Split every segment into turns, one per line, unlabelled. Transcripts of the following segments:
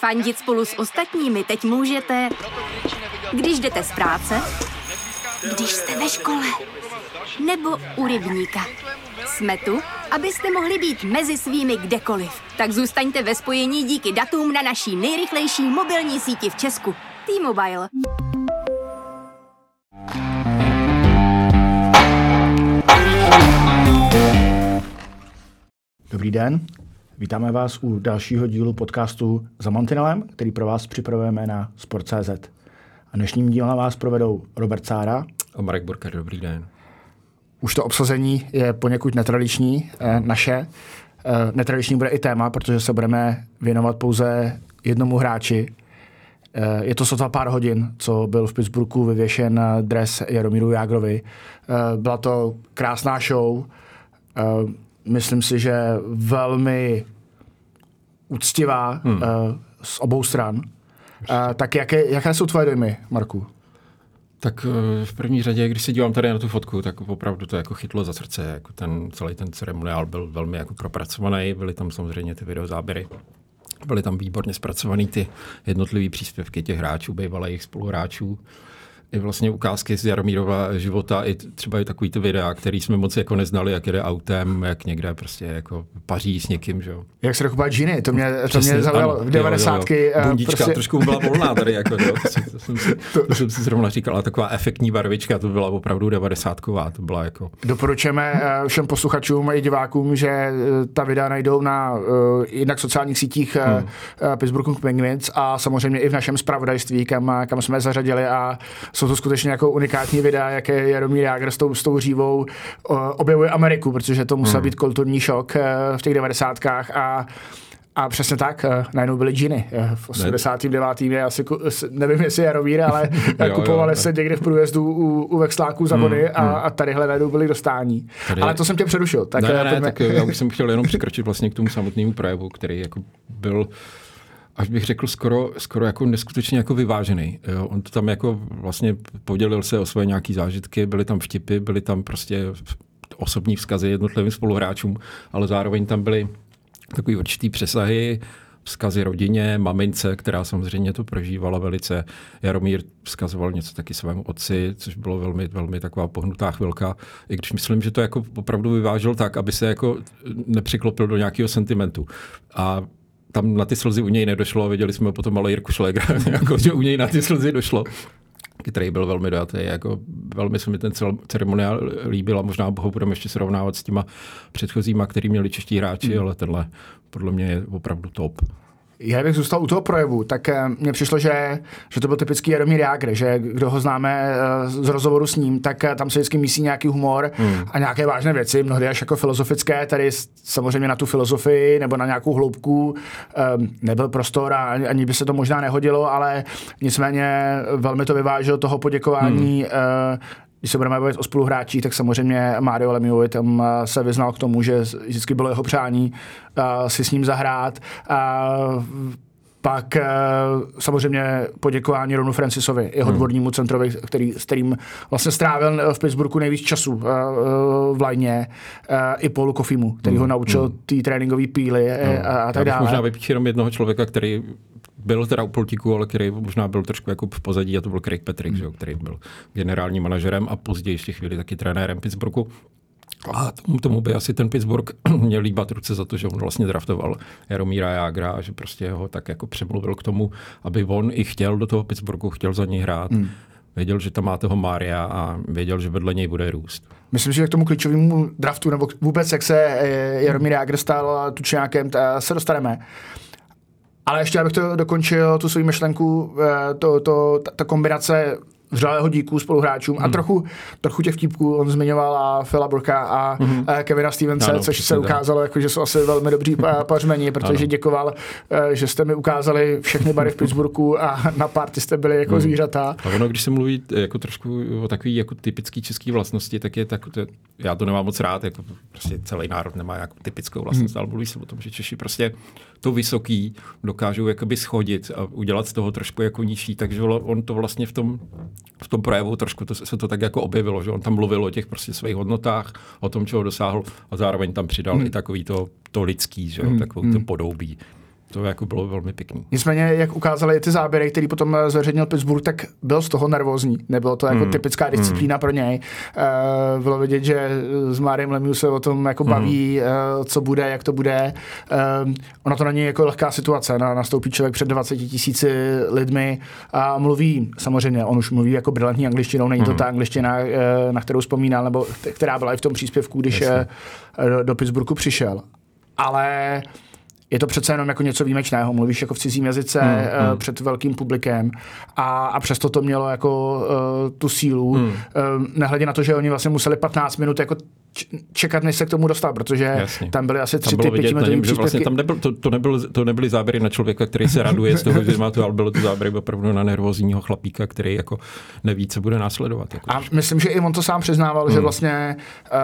Fandit spolu s ostatními teď můžete, když jdete z práce, když jste ve škole, nebo u rybníka. Jsme tu, abyste mohli být mezi svými kdekoliv. Tak zůstaňte ve spojení díky datům na naší nejrychlejší mobilní síti v Česku. T-Mobile.
Dobrý den, vítáme vás u dalšího dílu podcastu Za mantinelem, který pro vás připravujeme na Sport.cz. A dnešním dílem vás provedou Robert Sára
a Marek Borka. Dobrý den.
Už to obsazení je poněkud netradiční, naše. Netradiční bude i téma, protože se budeme věnovat pouze jednomu hráči. Je to sotva pár hodin, co byl v Pittsburghu vyvěšen dres Jaromíru Jágrovi. Byla to krásná show. Myslím si, že velmi úctivá z obou stran. Tak jaké jsou tvoje dojmy, Marku?
Tak v první řadě, když se dívám tady na tu fotku, tak opravdu to jako chytlo za srdce. Jako celý ten ceremoniál byl velmi jako propracovaný, byly tam samozřejmě ty videozáběry. Byly tam výborně zpracovaný ty jednotlivý příspěvky těch hráčů, bývalých spoluhráčů. I vlastně ukázky z Jaromírova života, i třeba i takový ty videa, který jsme moc jako neznali, jak jede autem, jak někde prostě jako paří s někým, že jo.
Jak se dokupovat džiny, to mě zaujalo v 90ky.
Bundička prostě trošku byla volná tady, jako jo. To jsem si zrovna říkal, ale taková efektní barvička, to byla opravdu 90ková, to byla jako.
Doporučujeme všem posluchačům i divákům, že ta videa najdou na jednak sociálních sítích Pittsburgh Penguins a samozřejmě i v našem zpravodajství, kam jsme zařadili, a jsou to skutečně jako unikátní videa, jak je Jaromír Jágr s tou hřívou objevuje Ameriku, protože to musel být kulturní šok v těch 90kách a přesně tak, najednou byly džiny. V 89. je asi, nevím, jestli Jaromír, ale kupovali se někde v průjezdu u Vexláků za body a tadyhle najednou byli dostání. Ale to jsem tě přerušil. Tak
tak já už jsem chtěl jenom překročit vlastně k tomu samotnému projevu, který jako byl, až bych řekl, skoro jako neskutečně jako vyvážený. Jo, on to tam jako vlastně podělil se o své nějaký zážitky, byly tam vtipy, byly tam prostě osobní vzkazy jednotlivým spoluhráčům, ale zároveň tam byly takový určitý přesahy, vzkazy rodině, mamince, která samozřejmě to prožívala velice. Jaromír vzkazoval něco taky svému otci, což bylo velmi, velmi taková pohnutá chvilka. I když myslím, že to jako opravdu vyvážil tak, aby se jako nepřiklopil do nějakého sentimentu. A tam na ty slzy u něj nedošlo, viděli jsme potom ale Jirku Šlégra, jako, že u něj na ty slzy došlo, který byl velmi dojatý. Jako, velmi se mi ten ceremoniál líbil a možná ho budeme ještě srovnávat s těma předchozíma, který měli čeští hráči, ale tenhle podle mě je opravdu top.
Já bych zůstal u toho projevu, tak mně přišlo, že to byl typický Jaromír Jágr, že kdo ho známe z rozhovoru s ním, tak tam se vždycky mísí nějaký humor a nějaké vážné věci, mnohdy až jako filozofické, tady samozřejmě na tu filozofii nebo na nějakou hloubku nebyl prostor a ani by se to možná nehodilo, ale nicméně velmi to vyvážil toho poděkování. Když se budeme bavit o spoluhráčích, tak samozřejmě Mario Lemieuxovi tam se vyznal k tomu, že vždycky bylo jeho přání si s ním zahrát. Pak samozřejmě poděkování Ronu Francisovi, jeho dvornímu centrovi, s kterým vlastně strávil v Pittsburghu nejvíc času v lajně, i Paulu Coffeymu, který ho naučil té tréninkové píly a tak dále.
Možná vypích jenom jednoho člověka, který byl teda u pultíku, ale který možná byl trošku jako v pozadí, a to byl Craig Patrick, že, který byl generálním manažerem a později ještě chvíli taky trenérem Pittsburghu. A tomu by asi ten Pittsburgh měl líbat ruce za to, že on vlastně draftoval Jaromíra Jágra a že prostě ho tak jako přemluvil k tomu, aby on i chtěl do toho Pittsburghu, chtěl za něj hrát. Věděl, že tam má toho Mária a věděl, že vedle něj bude růst.
Myslím, že k tomu klíčovému draftu, nebo vůbec jak se Jaromír Jágr stal tučňákem, se dostaneme. Ale ještě abych to dokončil, tu svou myšlenku, ta kombinace vřelého díku spoluhráčům a trochu těch vtípků on zmiňoval a Phila Burka a Kevina Stevense, což se ukázalo, jako, že jsou asi velmi dobří pařmeni, protože děkoval, že jste mi ukázali všechny bary v Pittsburghu a na party jste byli jako zvířata.
A ono, když se mluví jako trošku o takový jako typický český vlastnosti, tak je tak, já to nemám moc rád, jako prostě celý národ nemá jako typickou vlastnost, ale mluví se o tom, že Češi prostě to vysoký dokážou jakoby schodit a udělat z toho trošku jako nižší, takže on to vlastně v tom projevu trošku se to tak jako objevilo, že on tam mluvil o těch prostě svých hodnotách, o tom, čeho dosáhl a zároveň tam přidal i takový to lidský, že takovou to podobí. to jako bylo velmi pěkný.
Nicméně, jak ukázali ty záběry, který potom zveřejnil Pittsburgh, tak byl z toho nervózní. Nebylo to jako typická disciplína pro něj. Bylo vidět, že s Mariem Lemieux se o tom jako baví, co bude, jak to bude. Ono to není jako lehká situace. Nastoupí člověk před 20 000 lidmi a mluví, samozřejmě, on už mluví jako brilantní angličtinou, není to ta angličtina, na kterou vzpomínal, nebo která byla i v tom příspěvku, když do Pittsburghu přišel. Ale je to přece jenom jako něco výjimečného. Mluvíš jako v cizím jazyce před velkým publikem a přesto to mělo jako tu sílu. Nehledě na to, že oni vlastně museli 15 minut jako čekat, než se k tomu dostal, protože tam byly asi 3 ty 5 minutový příspěvky. Vlastně
tam to nebyly záběry na člověka, který se raduje z toho, že má to, ale bylo to záběry opravdu na nervózního chlapíka, který jako neví, co bude následovat. Jako.
A myslím, že i on to sám přiznával, že vlastně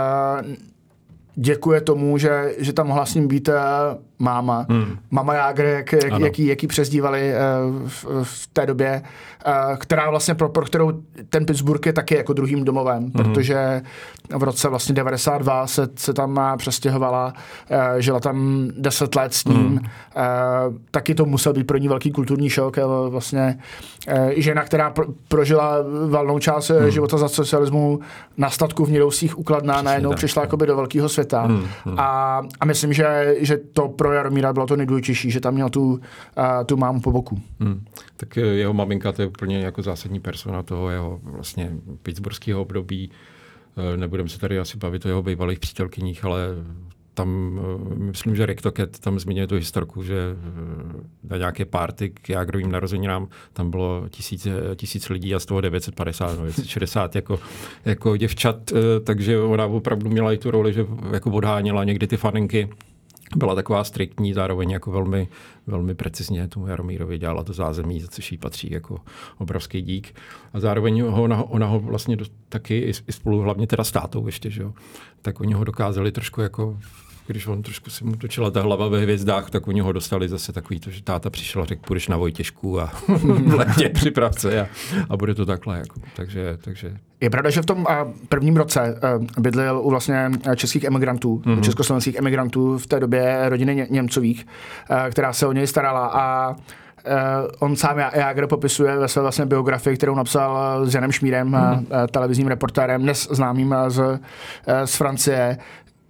děkuje tomu, že tam mohla s ním být máma. Mama Jágr, jaký přezdívali v té době, která vlastně pro kterou ten Pittsburgh je taky jako druhým domovem, protože v roce vlastně 92 se tam přestěhovala, žila tam 10 let s ním. Taky to musel být pro ní velký kulturní šok. Vlastně žena, která prožila valnou část života za socialismu na statku v Nidousích u Kladna, najednou přišla jakoby do velkého světa. A myslím, že to pro Jaromíra bylo to nejdůležitější, že tam měl tu mámu po boku.
Tak jeho maminka, to je úplně jako zásadní persona toho jeho vlastně pittsburghského období. Nebudeme se tady asi bavit o jeho bývalých přítelkyních, ale tam, myslím, že Rick Tocchet tam zmiňuje tu historku, že na nějaké party k Jágrovým narozeninám tam bylo 1000 lidí a z toho 960 jako děvčat, takže ona opravdu měla i tu roli, že jako odháněla někdy ty faninky. Byla taková striktní, zároveň jako velmi, velmi precizně tomu Jaromírovi dělala to zázemí, za což jí patří jako obrovský dík. A zároveň ona ho vlastně taky i spolu, hlavně teda s tátou ještě, že jo, tak oni ho dokázali trošku jako, když on trošku se mu točila ta hlava ve hvězdách, tak oni ho dostali zase takový to, že táta přišel a řekl, půjdeš na Vojtěžku a v letě připrav se a bude to takhle. Jako. Takže...
Je pravda, že v tom prvním roce bydlel u vlastně českých emigrantů, československých emigrantů v té době rodiny Němcových, která se o něj starala a on sám Jágr popisuje ve své vlastně biografii, kterou napsal s Janem Šmírem, televizním reportérem, dnes známým z Francie,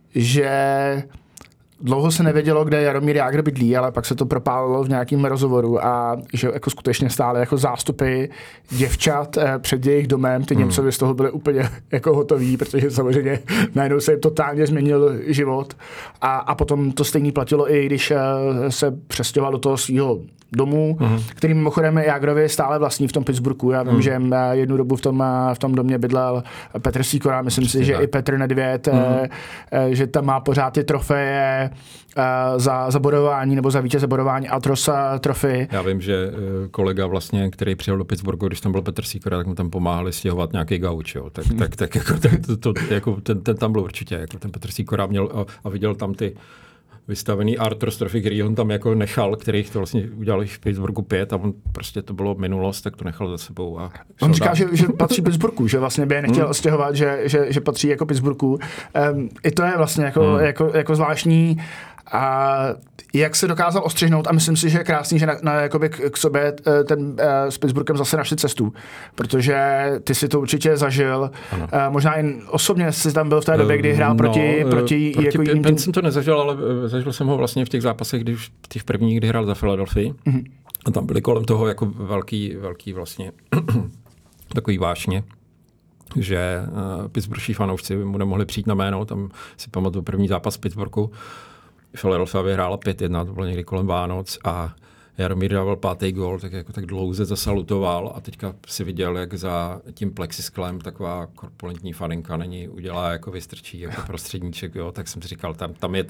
že dlouho se nevědělo, kde Jaromír Jágr bydlí, ale pak se to propálilo v nějakém rozhovoru a že jako skutečně stále jako zástupy děvčat před jejich domem, ty Němcovi z toho byli úplně jako hotoví, protože samozřejmě najednou se jim totálně změnil život a potom to stejně platilo i když se přestěhoval do toho svého domu, který mimochodem Jágrovi stále vlastní v tom Pittsburghu. Já vím, že jednu dobu v tom domě bydlel Petr Sýkora, myslím si, že i Petr Nedvěd, že tam má pořád ty trofeje za bodování nebo za vítěze bodování Altros trofy.
Já vím, že kolega vlastně, který přijel do Pittsburghu, když tam byl Petr Sýkora, tak mu tam pomáhali stěhovat nějaký gauč, jo. Tak jako ten tam byl určitě, jako ten Petr Sýkora měl a viděl tam ty vystavený Arthurs trofy, který on tam jako nechal, kterých to vlastně udělal v Pittsburghu 5 a on prostě to bylo minulost, tak to nechal za sebou. A
on říká, že patří Pittsburghu, že vlastně by je nechtěl stěhovat, že patří jako Pittsburghu. I to je vlastně jako zvláštní. A jak se dokázal ostřihnout a myslím si, že je krásný, že jakoby k sobě s Pittsburghem zase našli cestu, protože ty si to určitě zažil. Možná jen osobně jsi tam byl v té době, kdy hrál proti jako jiným
tým. Jsem to nezažil, ale zažil jsem ho vlastně v těch zápasech, těch prvních, kdy hrál za Philadelphii. A tam byly kolem toho jako velký vlastně takový vášně, že pittsburghští fanoušci mu nemohli přijít na jméno. Tam si pamatuju první zápas Pittsburghu. Philadelphia vyhrála 5-1, to bylo někdy kolem Vánoc a Jaromír dával 5. gól, tak dlouze zasalutoval a teďka si viděl, jak za tím plexisklem taková korpulentní faninka není udělá, jako vystrčí jako prostředníček, jo, tak jsem si říkal, tam je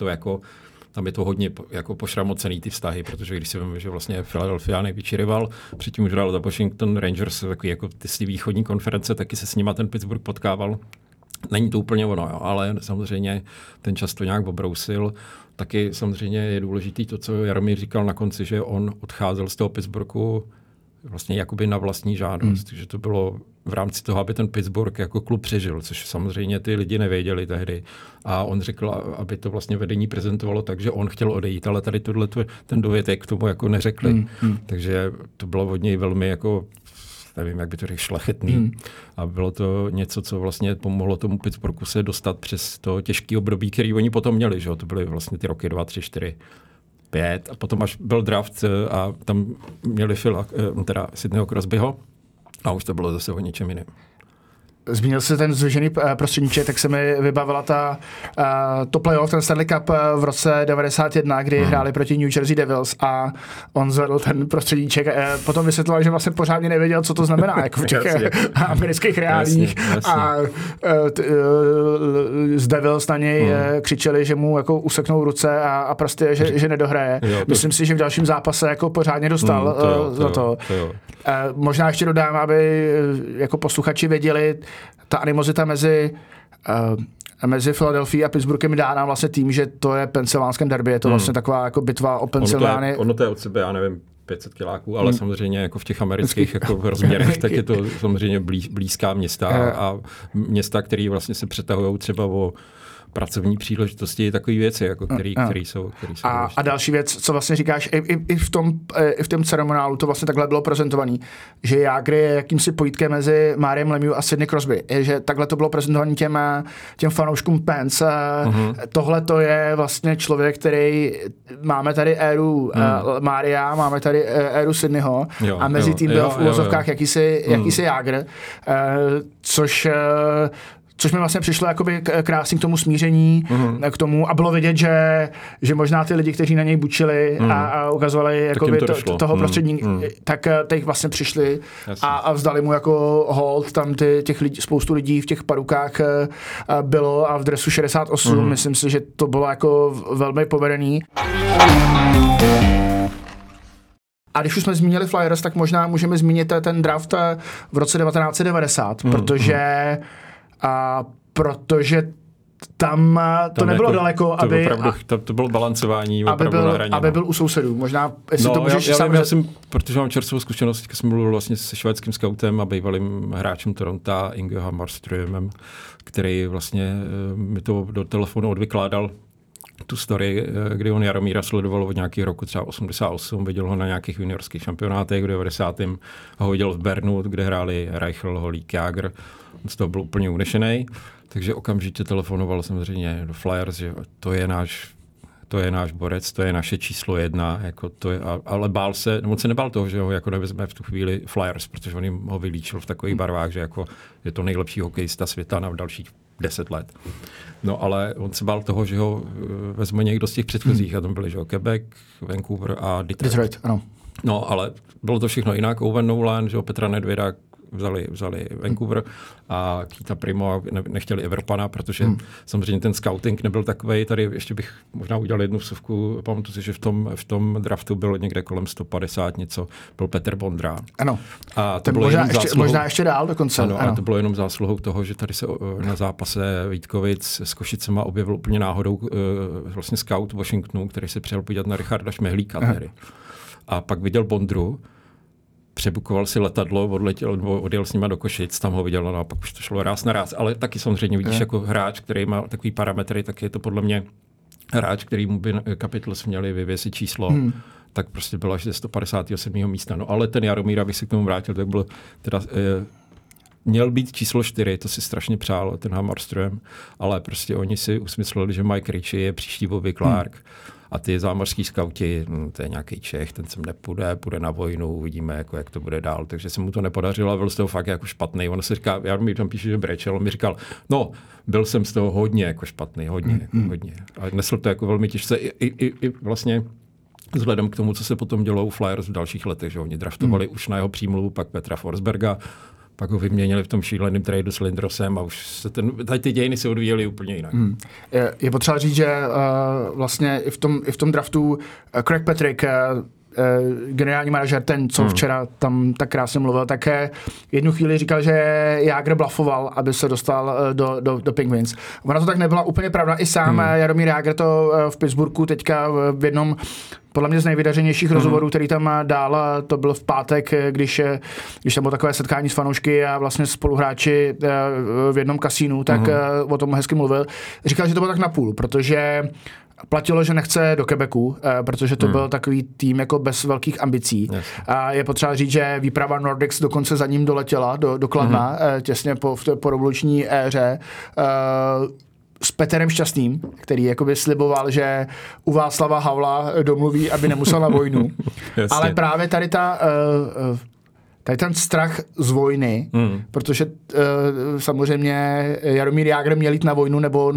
to hodně jako pošramocený ty vztahy, protože když si vím, že vlastně Philadelphia největší rival, předtím už hrál za Washington Rangers, takový jako ty východní konference, taky se s nima ten Pittsburgh potkával. Není to úplně ono, jo, ale samozřejmě ten čas to nějak obrousil. Taky samozřejmě je důležitý to, co Jaromír říkal na konci, že on odcházel z toho Pittsburghu vlastně jakoby na vlastní žádost, že to bylo v rámci toho, aby ten Pittsburgh jako klub přežil, což samozřejmě ty lidi nevěděli tehdy. A on řekl, aby to vlastně vedení prezentovalo tak, že on chtěl odejít, ale tady ten dovětek k tomu jako neřekli. Takže to bylo od něj velmi jako, nevím, jak by to řekl, šlechetný. A bylo to něco, co vlastně pomohlo tomu Pittsburghu se dostat přes to těžké období, který oni potom měli. Že? To byly vlastně ty roky 2, 3, 4, 5. A potom až byl draft a tam měli teda Sidneyho Crosbyho a už to bylo zase o něčem jiném.
Zmínil se ten zdvižený prostředníček, tak se mi vybavila to playoff, ten Stanley Cup v roce 91, kdy hráli proti New Jersey Devils a on zvedl ten prostředníček. Potom vysvětloval, že vlastně pořádně nevěděl, co to znamená, jako v těch amerických reálích. A z Devils na něj křičeli, že mu jako useknou ruce a prostě, že nedohraje. Myslím si, že v dalším zápase jako pořádně dostal za to. Možná ještě dodám, aby jako posluchači věděli, ta animozita mezi Philadelphia a Pittsburghem dá vlastně tím, že to je pensylvánské derby, je to vlastně taková jako bitva o Pensylvánii.
Ono to je od sebe, já nevím, 500 kiláků, ale samozřejmě jako v těch amerických jako rozměrech, tak je to samozřejmě blízká města a města, které vlastně se přetahují třeba o pracovní příležitosti, takové věci, jako které jsou
a další věc, co vlastně říkáš, i v tom ceremoniálu to vlastně takhle bylo prezentovaný, že Jágr je jakýmsi pojítkem mezi Mariem Lemieux a Sidney Crosby, že takhle to bylo prezentovaný těm fanouškům Pens. Tohle to je vlastně člověk, který máme tady éru Maria, máme tady éru Sidneyho a mezi tím byl v úvozovkách jakýsi Jágr, což mi vlastně přišlo jakoby krásný k tomu smíření, k tomu a bylo vidět, že možná ty lidi, kteří na něj bučili a ukazovali jakoby toho prostřední, tak teď vlastně přišli a vzdali mu jako hold, tam těch lidí, spoustu lidí v těch parukách bylo a v dresu 68, myslím si, že to bylo jako velmi povedený. A když už jsme zmínili Flyers, tak možná můžeme zmínit ten draft v roce 1990, protože tam to nebylo jako daleko, aby...
To bylo balancování
aby byl u sousedů. Možná, jestli to můžeš
já jsem, protože mám čerstvou zkušenost, jsem mluvil vlastně se švédským scoutem a bývalým hráčem Toronto, Inge Hammarströmem, který vlastně mi to do telefonu odvykládal tu story, kdy on Jaromíra sledoval od nějakého roku třeba 88, viděl ho na nějakých juniorských šampionátech v 90. ho viděl v Bernu, kde hráli Reichel, Holík, Jágr. On z toho byl úplně unešenej, takže okamžitě telefonoval samozřejmě do Flyers, že to je náš borec, to je naše číslo 1, jako to je, ale bál se, on se nebál toho, že ho jako nevezme v tu chvíli Flyers, protože on jim ho vylíčil v takových barvách, že jako je to nejlepší hokejista světa na dalších 10 let. No ale on se bál toho, že ho vezme někdo z těch předchozích a tam byli, že Quebec, Vancouver a Detroit.
Ano.
No ale bylo to všechno jinak. Owen Nolan, že Petra Nedvěda vzali Vancouver a Keita Primo nechtěli Evropana, protože samozřejmě ten scouting nebyl takovej. Tady ještě bych možná udělal jednu vsuvku. Pamatuju si, že v tom draftu bylo někde kolem 150 něco. Byl Petr Bondra.
Ano.
A to bylo
možná ještě dál dokonce.
Ano. A to bylo jenom zásluhou toho, že tady se na zápase Vítkovic s Košicema objevil úplně náhodou vlastně scout Washingtonu, který se přijel podívat na Richarda Šmehlíka. A pak viděl Bondru, přebukoval si letadlo, odjel s nima do Košic, tam ho viděl, no a pak už to šlo ráz na ráz. Ale taky samozřejmě vidíš jako hráč, který má takový parametry, tak je to podle mě hráč, který mu by Capitals měli vyvěsit číslo, tak prostě byla až ze 157. místa. No ale ten Jaromír, abych se k tomu vrátil, tak byl teda... Měl být číslo 4, to si strašně přál, ten Hammarström, ale prostě oni si usmysleli, že Mike Ritchie je příští Bobby Clark. A ty zámořský skauti, to je nějaký Čech, ten sem půjde na vojnu, uvidíme, jako, jak to bude dál. Takže se mu to nepodařilo a byl z toho fakt jako špatný. On se říká, já mi tam píše, že brečel, on mi říkal, no, byl jsem z toho hodně jako špatný, hodně. A nesl to jako velmi těžce i vlastně vzhledem k tomu, co se potom dělo u Flyers v dalších letech, že oni draftovali už na jeho přímluvu pak Petra Forsberga, pak ho vyměnili v tom šíleném tradu s Lindrosem a už se ty dějiny se odvíjely úplně jinak.
Je potřeba říct, že vlastně i v tom draftu Craig Patrick, generální manažer, ten, co včera tam tak krásně mluvil, tak jednu chvíli říkal, že Jágr blafoval, aby se dostal do Penguins. Ona to tak nebyla úplně pravda. I sám Jaromír Jágr to v Pittsburghu teďka v jednom podle mě z nejvydařenějších rozhovorů, který tam dál, to bylo v pátek, když tam bylo takové setkání s fanoušky a vlastně spoluhráči v jednom kasínu, tak o tom hezky mluvil. Říkal, že to bylo tak napůl, protože platilo, že nechce do Quebecu, protože to byl takový tým jako bez velkých ambicí. Yes. A je potřeba říct, že výprava Nordics dokonce za ním doletěla do Kladna, těsně po revoluční éře. S Petrem Šťastným, který jakoby sliboval, že u Václava Havla domluví, aby nemusel na vojnu. Ale právě tady ten strach z vojny, protože samozřejmě Jaromír Jágr měl jít na vojnu nebo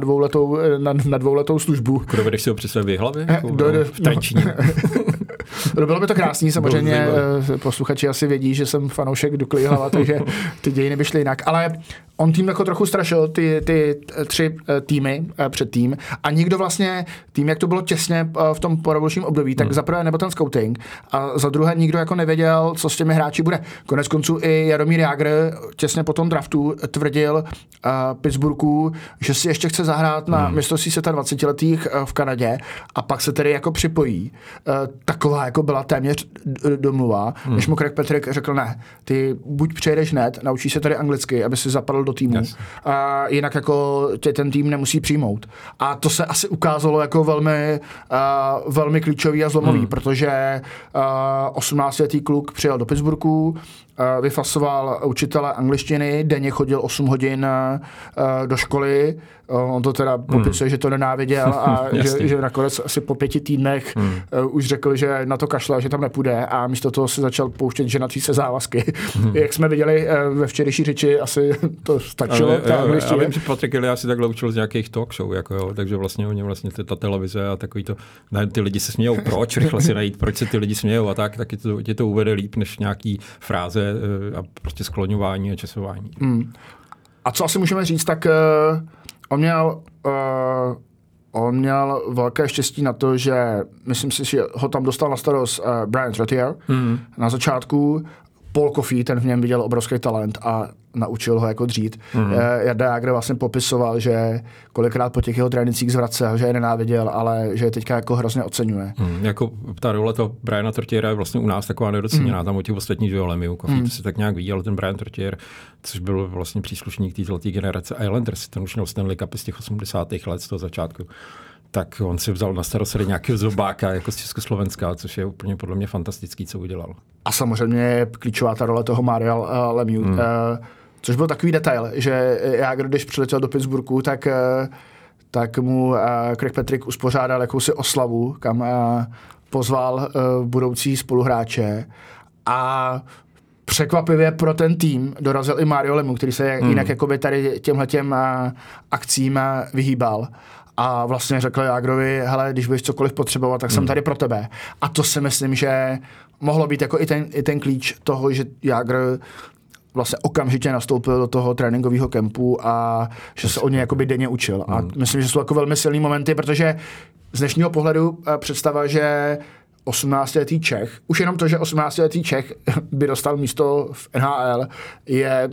na dvouletou službu.
Dovedeš si ho představit v Jihlavě? V Trenčíně.
Bylo by to krásný, samozřejmě posluchači asi vědí, že jsem fanoušek Dukly Jihlava, takže ty dějiny by šly jinak. Ale on tým jako trochu strašil ty 3 týmy předtím a nikdo vlastně tým, jak to bylo těsně v tom porevolučním období, tak za prvé nebo ten scouting a za druhé nikdo jako nevěděl, co s těmi hráči bude. Konec konců i Jaromír Jágr těsně po tom draftu tvrdil Pittsburghu, že si ještě chce zahrát na mistrovství světa 20letých v Kanadě a pak se tedy jako připojí. Taková jako byla téměř domluva, než mu Craig Patrick řekl ne, ty buď přejedeš hned, naučíš se tady anglicky, aby si zapadl do týmu, jinak jako tě ten tým nemusí přijmout. A to se asi ukázalo jako velmi klíčový a zlomový, protože 18letý kluk přijel do Pittsburghu, vyfasoval učitele angličtiny, denně chodil 8 hodin do školy. On to teda popisuje, že to nenáviděl a že nakonec asi po 5 týdnech už řekl, že na to kašle, že tam nepůjde a místo toho si začal pouštět ženací se závazky. Jak jsme viděli ve včerejší řeči, asi to stačilo.
Já vím, že Patrik Eliáš si takhle učil z nějakých talk show, jako jo, takže vlastně oni vlastně ta televize a takový to, ty lidi se smějou, proč rychle si najít, proč se ty lidi smějou a tak tě to uvede líp než nějaký fráze a prostě skloňování a časování.
A co asi můžeme říct, tak on měl velké štěstí na to, že myslím si, že ho tam dostal na starost Brian Trottier na začátku. Paul Coffey, ten v něm viděl obrovský talent a naučil ho jako dřít. Jarda Jágr vlastně popisoval, že kolikrát po těch jeho trénincích zvracel, že je nenáviděl, ale že je teďka jako hrozně oceňuje.
Jako ta role toho Briana Trottiera je vlastně u nás taková nedoceněná, tam o těch ostatních, že jo, Lemieux, Coffey, to si tak nějak ví, ale ten Brian Trottier, což byl vlastně příslušník té zlaté generace Islanders, ten už měl Stanley Cup z těch 80. let z toho začátku. Tak on si vzal na starost nějakého zobáka jako z Československa, což je úplně podle mě fantastický, co udělal.
A samozřejmě je klíčová ta role toho Maria Lemieux, což byl takový detail, že Jágr, když přiletěl do Pittsburghu, tak mu Craig Patrick uspořádal jakousi oslavu, kam pozval budoucí spoluhráče a překvapivě pro ten tým dorazil i Mario Lemieux, který se jinak jakoby tady těmhletěm akcím vyhýbal. A vlastně řekl Jágrovi, hele, když budeš cokoliv potřebovat, tak jsem tady pro tebe. A to si myslím, že mohlo být jako i ten klíč toho, že Jágr vlastně okamžitě nastoupil do toho tréninkového kempu a že se o něj jakoby denně učil. A myslím, že jsou jako velmi silný momenty, protože z dnešního pohledu představa, že 18letý Čech, už jenom to, že 18letý Čech by dostal místo v NHL, je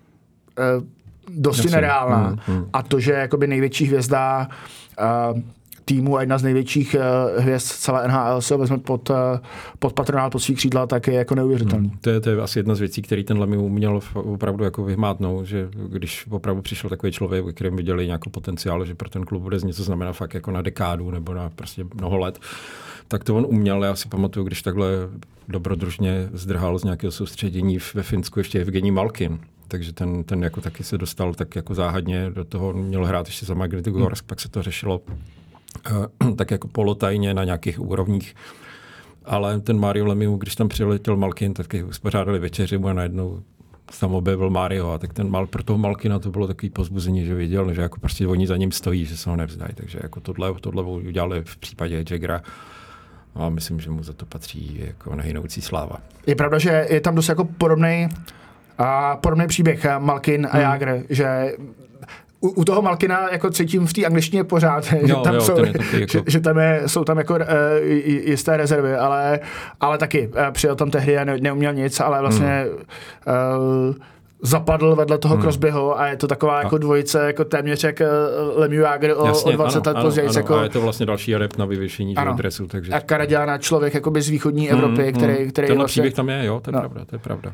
dosti nereálná. A to, že jakoby největší hvězda týmu a jedna z největších hvězd celé NHL se vezme pod patronát, pod svých křídla, tak je jako neuvěřitelný.
To je asi jedna z věcí, který ten Lemieux uměl opravdu jako vyhmátnout, že když opravdu přišel takový člověk, ve kterém viděli nějaký potenciál, že pro ten klub bude něco znamená fakt jako na dekádu nebo na prostě mnoho let, tak to on uměl. Já si pamatuju, když takhle dobrodružně zdrhal z nějakého soustředění ve Finsku ještě Evgenij Malkin. Takže ten jako taky se dostal tak jako záhadně do toho, měl hrát ještě za Magnitogorsk, pak se to řešilo tak jako polotajně na nějakých úrovních. Ale ten Mario Lemieux, když tam přiletěl Malkin, tak uspořádali večeři a najednou tam objevil Mario a tak pro toho Malkina to bylo takový povzbuzení, že viděl, že jako prostě oni za ním stojí, že se ho nevzdají. Takže jako tohle udělali v případě Jaggera. A myslím, že mu za to patří jako nehynoucí sláva. Je
pravda, že je tam dost jako podobný příběh Malkin a Jágr, že u toho Malkina jako cítím v té angličtině pořád, že tam jsou tam jako jisté rezervy, ale taky přijel tam tehdy a neuměl nic, ale vlastně zapadl vedle toho Crosbyho a je to taková jako dvojice, jako téměř jak Lemieux Jagr o 20 let později.
Jako... A je to vlastně další adept na vyvěšení dresu. Takže...
A Karaďána, člověk jakoby z východní Evropy, který
tenhle
vlastně...
příběh tam je, jo, to je pravda.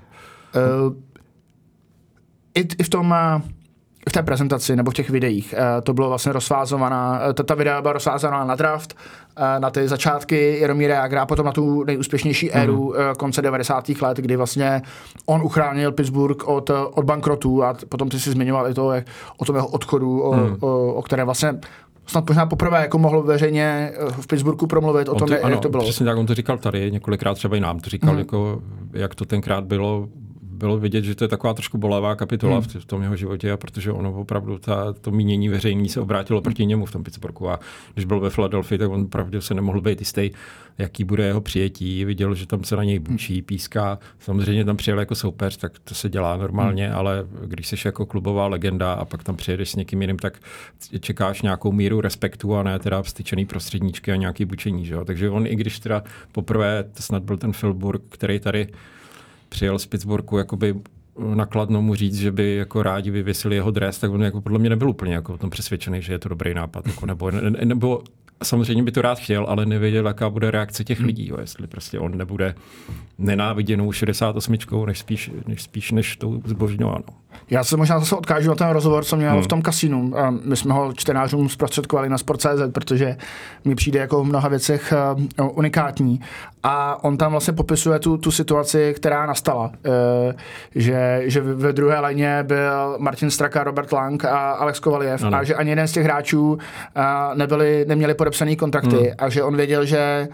I v té prezentaci nebo v těch videích to bylo vlastně rozfázovaná, ta videa byla rozfázovaná na draft, na ty začátky Jaromíra Jágra a potom na tu nejúspěšnější éru konce 90. let, kdy vlastně on uchránil Pittsburgh od bankrotu a potom ty si zmiňoval i to, o tom jeho odchodu, o které vlastně snad možná poprvé jako mohl veřejně v Pittsburghu promluvit o tom, jak to bylo.
Přesně tak, on to říkal tady, několikrát třeba i nám to říkal, jako, jak to tenkrát bylo vidět, že to je taková trošku bolavá kapitola v tom jeho životě, a protože ono opravdu to mínění veřejné se obrátilo proti němu v tom Pittsburghu, a když byl ve Philadelphii, tak on opravdu se nemohl být jistý, jaký bude jeho přijetí, viděl, že tam se na něj bučí, píská, samozřejmě tam přijel jako soupeř, tak to se dělá normálně, ale když jsi jako klubová legenda a pak tam přijedeš s někým jiným, tak čekáš nějakou míru respektu a ne teda vstyčený prostředníčky a nějaký bučení, že jo? Takže on, i když teda poprvé, to snad byl ten Phil Burke, který tady přijel z Pittsburghu jakoby nakladno mu říct, že by jako rádi vyvěsili jeho dres, tak on jako podle mě nebyl úplně jako o tom přesvědčený, že je to dobrý nápad, jako, nebo samozřejmě by to rád chtěl, ale nevěděl, jaká bude reakce těch lidí, jo, jestli prostě on nebude nenáviděnou 68, než tou zbožňovanou.
Já se možná zase odkážu na ten rozhovor, co měl v tom kasínu. My jsme ho čtenářům zprostředkovali na Sport.cz, protože mi přijde jako v mnoha věcech unikátní. A on tam vlastně popisuje tu situaci, která nastala. Že ve druhé lajně byl Martin Straka, Robert Lang a Alex Kovaljev, a že ani jeden z těch hráčů neměli podepsaný kontrakty a že on věděl, že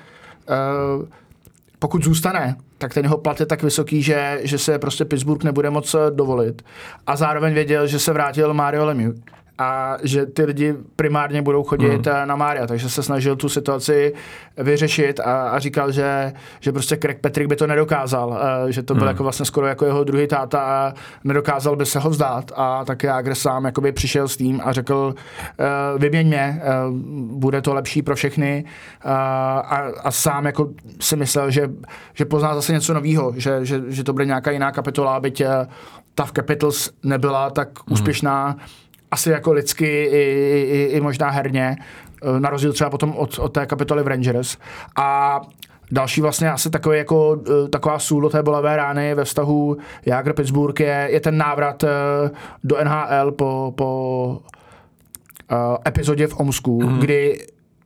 pokud zůstane, tak ten jeho plat je tak vysoký, že se prostě Pittsburgh nebude moc dovolit. A zároveň věděl, že se vrátil Mario Lemieux a že ty lidi primárně budou chodit na Mária, takže se snažil tu situaci vyřešit a říkal, že prostě Craig Patrick by to nedokázal, že to byl jako vlastně skoro jako jeho druhý táta a nedokázal by se ho vzdát, a tak Jágr sám jakoby přišel s tím a řekl, vyměň mě, bude to lepší pro všechny, a sám jako si myslel, že pozná zase něco novýho, že to bude nějaká jiná kapitola, byť ta v Capitals nebyla tak úspěšná, asi jako lidsky i možná herně, na rozdíl třeba potom od té kapitoly v Rangers. A další vlastně asi taková sůl do té bolavé rány ve vztahu Jágr-Pittsburgh je ten návrat do NHL po epizodě v Omsku, kdy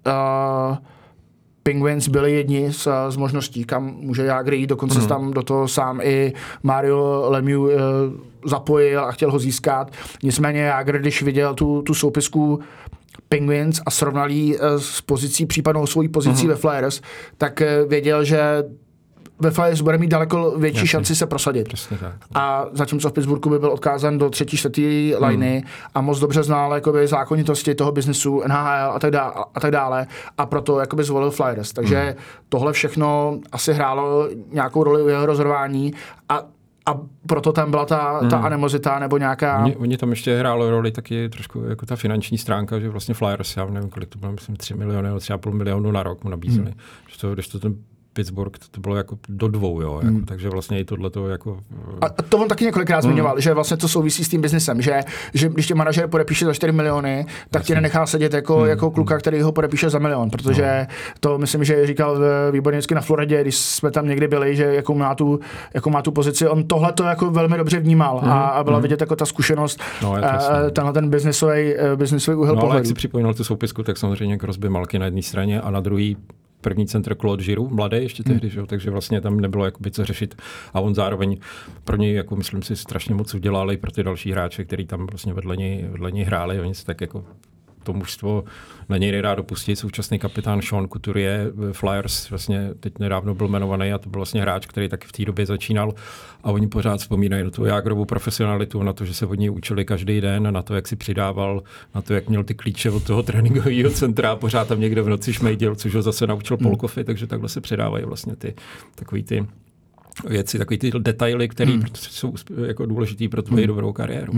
Penguins byli jedni z možností, kam může Jágr jít, dokonce tam do toho sám i Mario Lemieux zapojil a chtěl ho získat. Nicméně Jágr, když viděl tu soupisku Penguins a srovnal ji s pozicí, případnou svojí pozicí ve Flyers, tak věděl, že ve Flyers bude mít daleko větší šanci se prosadit. A zatímco v Pittsburghu by byl odkázán do třetí, čtvrtý liny a moc dobře znal jakoby zákonitosti toho biznesu, NHL a tak dále. A proto jakoby zvolil Flyers. Takže tohle všechno asi hrálo nějakou roli u jeho rozhodování a proto tam byla ta animozita nebo nějaká...
Oni tam ještě hrálo roli taky trošku jako ta finanční stránka, že vlastně Flyers, já nevím, kolik to bylo, myslím 3 miliony nebo 3,5 milionu na rok mu nabízeli. Když to ten Pittsburgh, to bylo jako do 2, jo, jako, takže vlastně i tohleto jako...
A to on taky několikrát zmiňoval, že vlastně to souvisí s tím biznesem, že když tě manažer podepíše za 4 miliony, tak tě nenechá sedět jako kluka, který ho podepíše za 1 milion, protože to myslím, že říkal výborně na Floridě, když jsme tam někdy byli, že jako má tu pozici, on tohle to jako velmi dobře vnímal a byla vidět jako ta zkušenost, tenhle ten biznesový úhel pohledu.
Ale jak si připomínal tu soupisku, tak samozřejmě Crosby, Malkin na jedné straně a na druhý první centr Claude Giroux, mladý ještě tehdy, že? Takže vlastně tam nebylo jakoby co řešit a on zároveň pro něj, jako myslím si, strašně moc udělal i pro ty další hráče, kteří tam vlastně vedle něj hráli, oni se tak jako to mužstvo na něj nedá dopustit. Současný kapitán Sean Couturier Flyers vlastně teď nedávno byl jmenovaný a to byl vlastně hráč, který taky v té době začínal a oni pořád vzpomínají na tu Jágrovou profesionalitu, na to, že se od něj učili každý den, na to, jak si přidával, na to, jak měl ty klíče od toho tréninkového centra a pořád tam někde v noci šmejdil, což ho zase naučil Paul Coffey, takže takhle se předávají vlastně takový ty věci, takový ty detaily, které jsou jako důležitý pro tvoji dobrou kariéru.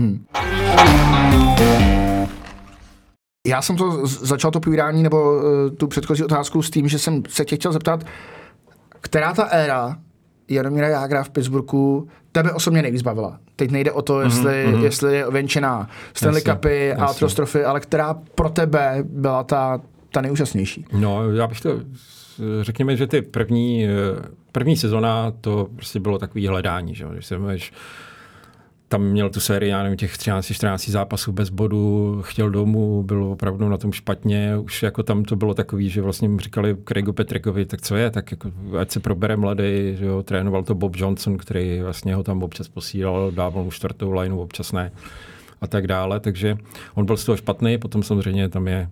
Já jsem to začal to povídání nebo tu předchozí otázku s tím, že jsem se tě chtěl zeptat, která ta éra Jaromíra Jágra v Pittsburghu tebe osobně nejvíc bavila? Teď nejde o to, jestli je ověnčená Stanley Cupy a Trostrofy, ale která pro tebe byla ta nejúžasnější?
No, já bych to... Řekněme, že ty první sezona, to prostě bylo takový hledání, že když tam měl tu sérii, já nevím, těch 13-14 zápasů bez bodu, chtěl domů, bylo opravdu na tom špatně, už jako tam to bylo takový, že vlastně mu říkali Craigu Petrikovi, tak co je, tak jako ať se probere mladý, že jo, trénoval to Bob Johnson, který vlastně ho tam občas posílal, dával mu čtvrtou lineu, občas ne a tak dále, takže on byl z toho špatný, potom samozřejmě tam je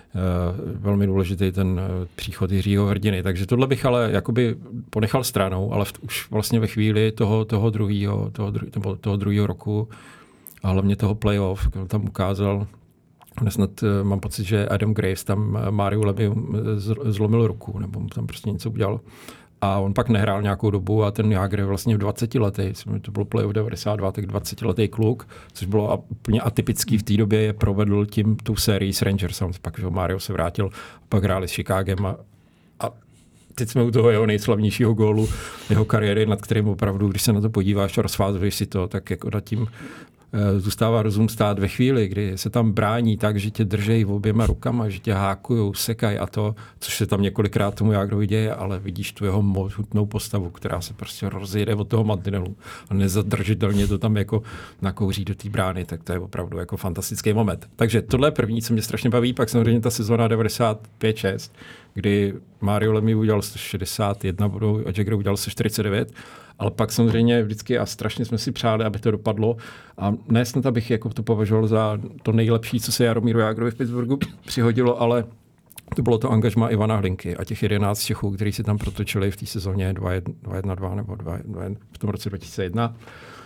velmi důležitý ten příchod Jiřího Hrdiny. Takže tohle bych ale jakoby ponechal stranou, ale už vlastně ve chvíli toho druhého roku a hlavně toho playoff, který tam ukázal, snad mám pocit, že Adam Graves tam Mariu Lemieux zlomil ruku, nebo tam prostě něco udělal. A on pak nehrál nějakou dobu a ten Jágr vlastně v 20 letech, to bylo playoff 92, tak 20letý kluk, což bylo úplně atypický v té době, je provedl tou sérii s Rangers. Pak, že Mario se vrátil, pak hráli s Chicagem a teď jsme u toho jeho nejslavnějšího gólu, jeho kariéry, nad kterým opravdu, když se na to podíváš a rozfázuješ si to, tak jako nad tím zůstává rozum stát ve chvíli, kdy se tam brání tak, že tě držejí oběma rukama, že tě hákujou, sekají a to, což se tam několikrát tomu Jágrovi děje, ale vidíš tu jeho mohutnou postavu, která se prostě rozjede od toho mantinelu a nezadržitelně to tam jako nakouří do té brány, tak to je opravdu jako fantastický moment. Takže tohle je první, co mě strašně baví, pak samozřejmě ta sezóna 95-6, kdy Mario Lemieux udělal 161 bodů a Jagger udělal 149, ale pak samozřejmě vždycky a strašně jsme si přáli, aby to dopadlo a ne snad, abych jako to považoval za to nejlepší, co se Jaromíru Jágrovi v Pittsburghu přihodilo, ale to bylo to angažmá Ivana Hlinky a těch 11 Čechů, kteří se tam protočili v té sezóně 2-1-2 nebo 2-1 v tom roce 2001.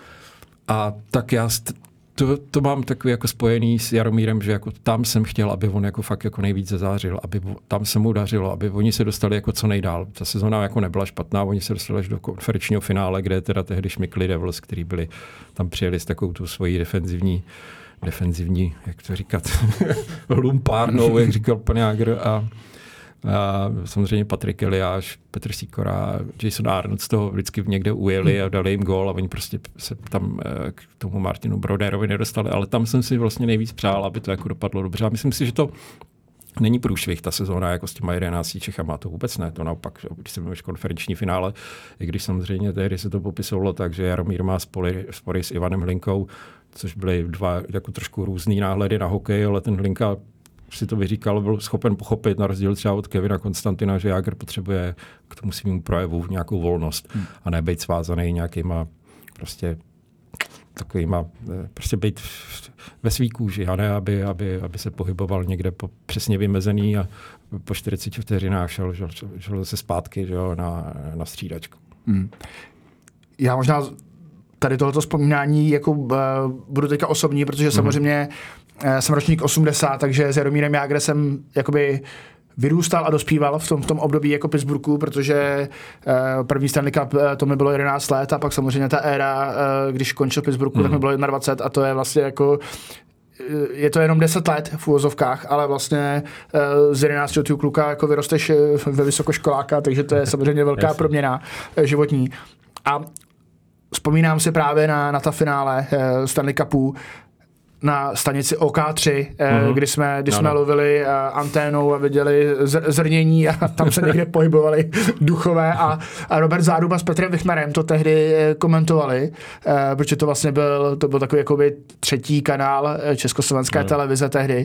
A tak já to mám takový jako spojený s Jaromírem, že jako tam jsem chtěl, aby on jako fakt jako nejvíc zazářil, aby tam se mu dařilo, aby oni se dostali jako co nejdál. Ta sezona jako nebyla špatná, oni se dostali až do konferenčního finále, kde teda tehdy šmykli Devils, který byli tam přijeli s takovou tu svojí defenzivní, jak to říkat, lumpárnou, jak říkal pan Jágr a samozřejmě Patrik Eliáš, Petr Sýkora, Jason Arnold z toho vždycky někde ujeli a dali jim gól a oni prostě se tam k tomu Martinu Broderovi nedostali, ale tam jsem si vlastně nejvíc přál, aby to jako dopadlo dobře. A myslím si, že to není průšvih ta sezóna jako s těma 11 Čechama, to vůbec ne, to naopak, když jsem v konferenční finále, i když samozřejmě tehdy se to popisovalo tak, že Jaromír má spory s Ivanem Hlinkou, což byly dva jako trošku různý náhledy na hokej, ale ten Hlinka si to vyříkal, byl schopen pochopit na rozdíl třeba od Kevina Konstantina, že Jágr potřebuje k tomu svým projevu nějakou volnost a ne být svázaný nějakýma prostě takovýma, prostě být ve svý kůži a ne, aby se pohyboval někde přesně vymezený a po 40 vteřinách šel se zpátky, že jo, na střídačku.
Já možná tady tohoto vzpomínání jako budu teďka osobní, protože samozřejmě jsem ročník 80, takže s Jaromírem Jágrem jsem jakoby vyrůstal a dospíval v tom období jako Pittsburghu, protože první Stanley Cup to mi bylo 11 let a pak samozřejmě ta éra, když končil Pittsburghu, tak mi bylo 21 a to je vlastně jako je to jenom 10 let v úvozovkách, ale vlastně z 11 letého kluka jako vyrosteš ve vysokoškoláka, takže to je samozřejmě velká proměna životní. A vzpomínám si právě na ta finále Stanley Cupu na stanici OK3, kdy jsme lovili anténou a viděli zrnění a tam se někde pohybovali duchové a Robert Záruba s Petrem Wichnerem to tehdy komentovali, protože to vlastně byl takový jakoby třetí kanál československé televize tehdy.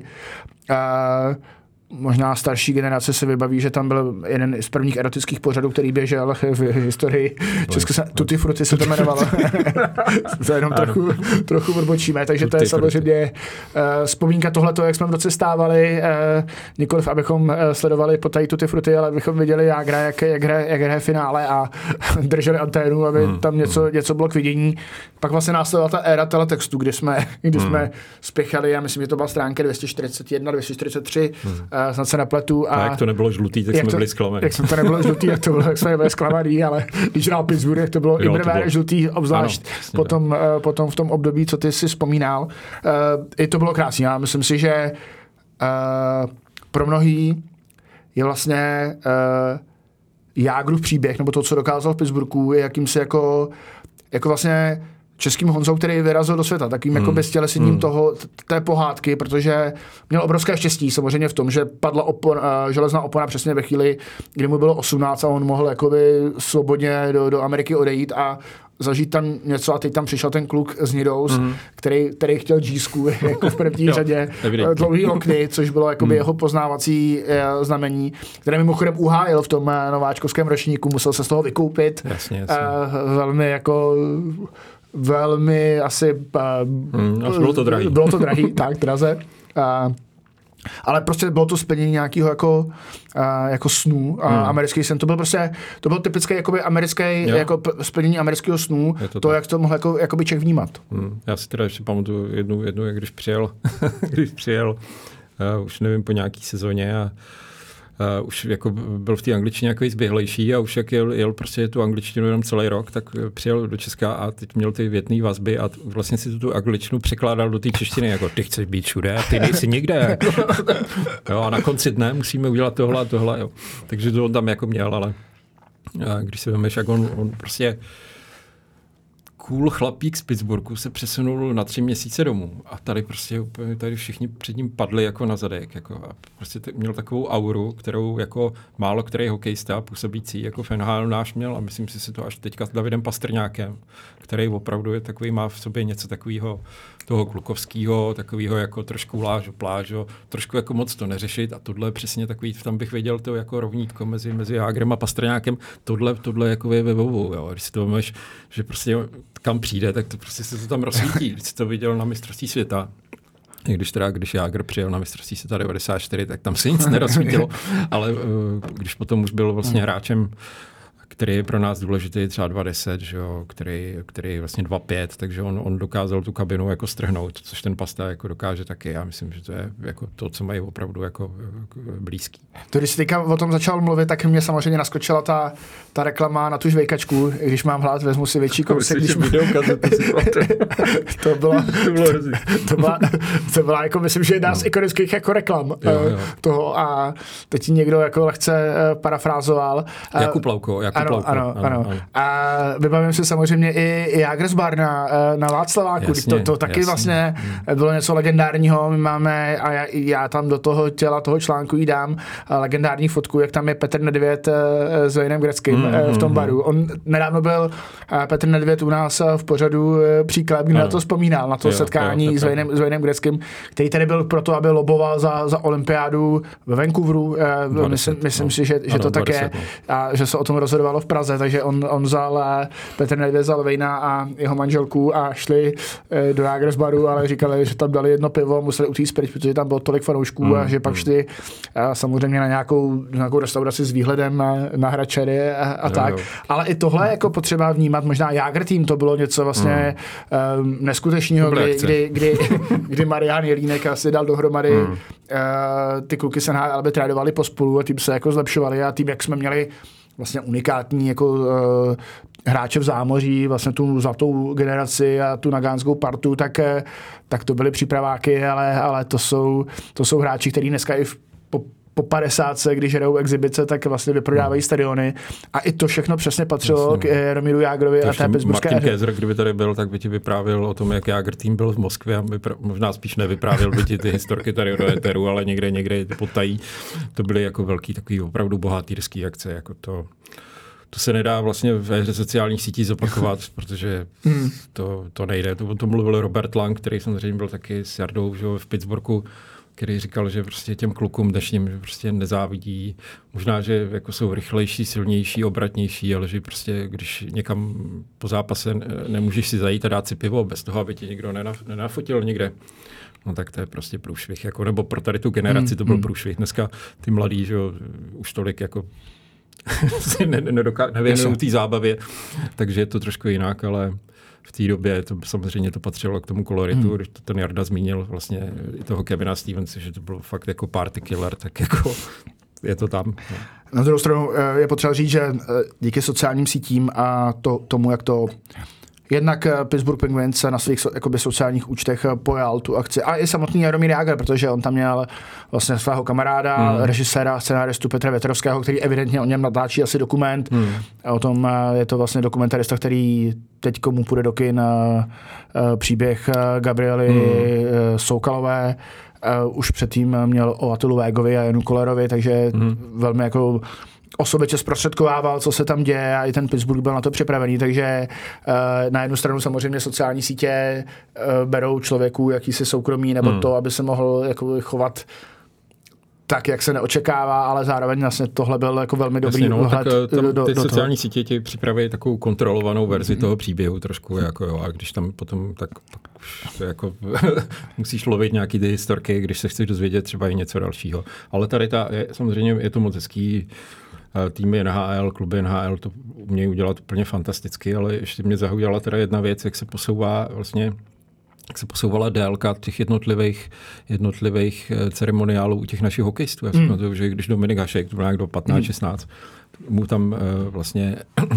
Možná starší generace se vybaví, že tam byl jeden z prvních erotických pořadů, který běžel v historii Československa. Tutti Frutti se to jmenovalo. To jenom trochu odbočíme, takže to je samozřejmě vzpomínka tohleto, jak jsme v roce stávali, nikoliv abychom sledovali po tady Tutti Frutti, ale abychom viděli Jágra, jak hraje finále a drželi anténu, aby tam něco bylo k vidění. Pak vlastně následovala ta éra teletextu, kdy jsme spěchali, já myslím, že to byla stránka 241, 243, snad se nepletu.
A jak to nebylo žlutý, tak jsme byli zklamaný. Jak
to nebylo žlutý, tak jsme byli zklamaný, ale když hrál Pittsburgh, jak to bylo Imrever žlutý, obzvlášť potom v tom období, co ty si vzpomínal. I to bylo krásné. Já myslím si, že pro mnohý je vlastně Jágrův příběh, nebo to, co dokázal v Pittsburghu, je jakýmsi jako vlastně českým Honzou, který vyrazil do světa, takým jako beztělesením té pohádky, protože měl obrovské štěstí samozřejmě v tom, že padla železná opona přesně ve chvíli, kdy mu bylo 18 a on mohl jakoby svobodně do Ameriky odejít a zažít tam něco a teď tam přišel ten kluk z Nidous, který chtěl džísku jako v první řadě, dlouhý lokny, což bylo jakoby jeho poznávací znamení, které mimochodem uhájil v tom nováčkovském ročníku, musel se z toho vykoupit.
Jasně.
Velmi asi...
bylo to drahý.
Bylo to drahý, tak, draze. Ale prostě bylo to splnění nějakého jako snů. Americký sen. To bylo typické jakoby americké, jako splnění amerického snů. To jak to mohl jakoby Čech vnímat.
Já si teda ještě pamatuju jednu když přijel, už nevím, po nějaký sezóně a už jako byl v té angličtině jako zběhlejší a už jak jel prostě tu angličtinu jenom celý rok, tak přijel do Česka a teď měl ty větný vazby a vlastně si tu angličtinu překládal do té češtiny, jako ty chceš být všude a ty nejsi nikde. Jo, a na konci dne musíme udělat tohle a tohle. Jo. Takže to on tam jako měl, ale když si vemeš, jak on prostě cool chlapík z Pittsburghu se přesunul na 3 měsíce domů a tady prostě úplně tady všichni před ním padli jako na zadek. Jako a prostě měl takovou auru, kterou jako málo který hokejista působící jako v NHL náš měl a myslím si to až teďka s Davidem Pastrňákem, který opravdu je takový, má v sobě něco takového toho klukovského, takového jako trošku plážo, trošku jako moc to neřešit a tohle je přesně takový, tam bych věděl to jako rovnítko mezi Jágrem a Pastrňákem, tohle jako je ve Vovu, jo. Když si to vemeš, že prostě kam přijde, tak to prostě se to tam rozsvítí. Když jsi to viděl na mistrovství světa, když Jágr přijel na mistrovství světa 94, tak tam se nic nerozsvítilo, ale když potom už byl vlastně hráčem, který je pro nás důležitý, třeba 2.10, že jo, který je vlastně 2.5, takže on dokázal tu kabinu jako strhnout, což ten Pasta jako dokáže taky. Já myslím, že to je jako to, co mají opravdu jako blízký.
To, když jsi teďka o tom začal mluvit, tak mě samozřejmě naskočila ta reklama na tu žvejkačku. Když mám hlad, vezmu si větší kousek. To byla jako, myslím, že jedna z ikonických jako reklam toho a teď někdo jako lehce parafrázoval.
Jakub Lauko.
Ano. A vybavím si samozřejmě i Jágrsbar na Václaváku. To taky vlastně bylo něco legendárního. My máme, a já tam do toho těla toho článku jí dám legendární fotku, jak tam je Petr Nedvěd s Waynem Gretzkym v tom baru. On nedávno byl Petr Nedvěd u nás v pořadu Příklep, kde na to vzpomínal, na to setkání s Waynem Gretzkym, který tady byl proto, aby loboval za olympiádu ve Vancouveru. Myslím si, že to tak je. A že se o tom rozhodovalo v Praze, takže on vzal Petr Nedvěd vzal Wayna a jeho manželku a šli do Jágrsbaru, ale říkali, že tam dali jedno pivo, museli utíct pryč, protože tam bylo tolik fanoušků a že pak šli samozřejmě na nějakou restauraci s výhledem na Hračany a tak. Ale i tohle jako potřeba vnímat, možná Jágr tým to bylo něco vlastně neskutečného, kdy Marián Jelínek asi dal dohromady ty kluky se aby trádovali pospolu a tím se jako zlepšovali a tím, jak jsme měli vlastně unikátní jako hráče v zámoří, vlastně tu zlatou generaci a tu nagánskou partu, tak to byly přípraváky, ale to jsou hráči, kteří dneska i po 50, když hrajou exibice, tak vlastně vyprodávají stadiony. A i to všechno přesně patřilo k Jaromíru Jágrovi a té pittsburghské
Martin Kézer, kdyby tady byl, tak by ti vyprávěl o tom, jak Jágr tým byl v Moskvě a možná spíš nevyprávěl by ti ty historky tady do éteru, ale někde potají. To byly jako velký takový opravdu bohatýrský akce, jako to se nedá vlastně ve hře sociálních sítí zopakovat, protože to nejde. To mluvil Robert Lang, který samozřejmě byl taky s Jardou v Pittsburghu, který říkal, že prostě těm klukům dnešním prostě nezávidí. Možná, že jako jsou rychlejší, silnější, obratnější, ale že prostě, když někam po zápase nemůžeš si zajít a dát si pivo bez toho, aby tě nikdo nenafotil někde, no tak to je prostě průšvih. Jako, nebo pro tady tu generaci to byl průšvih. Dneska ty mladí, že už tolik jako si nevěnují té zábavě, takže je to trošku jinak, ale v té době to samozřejmě to patřilo k tomu koloritu, když to ten Jarda zmínil vlastně i toho Kevina Stevense, že to bylo fakt jako party killer, tak jako je to tam.
Na druhou stranu je potřeba říct, že díky sociálním sítím a tomu, jednak Pittsburgh Penguins na svých jakoby sociálních účtech pojal tu akci. A i samotný Jaromír Jágr, protože on tam měl vlastně svého kamaráda, režiséra, scenáristu Petra Větrovského, který evidentně o něm natáčí asi dokument. O tom je to vlastně dokumentarista, který teď komu půjde do kin, příběh Gabriely Soukalové. Už předtím měl o Attilu Végovi a Janu Kolerovi, takže velmi jako osobitě zprostředkovával, co se tam děje a i ten Pittsburgh byl na to připravený, takže na jednu stranu samozřejmě sociální sítě berou člověku jakýsi soukromí nebo to, aby se mohl jako chovat tak, jak se neočekává, ale zároveň vlastně tohle byl jako velmi dobrý vhled
ty sociální sítě ti připraví takovou kontrolovanou verzi toho příběhu trošku, jako jo, a když tam potom tak už jako musíš lovit nějaký ty historky, když se chceš dozvědět třeba i něco dalšího. Ale tady samozřejmě je to moc hezký. Týmy NHL, kluby NHL to umějí udělat úplně fantasticky, ale ještě mě zaujala teda jedna věc, jak se posouvala délka těch jednotlivých ceremoniálů u těch našich hokejistů. Já si pamatuju, že když Dominik Hašek, to byl nějak do 15-16, mu tam vlastně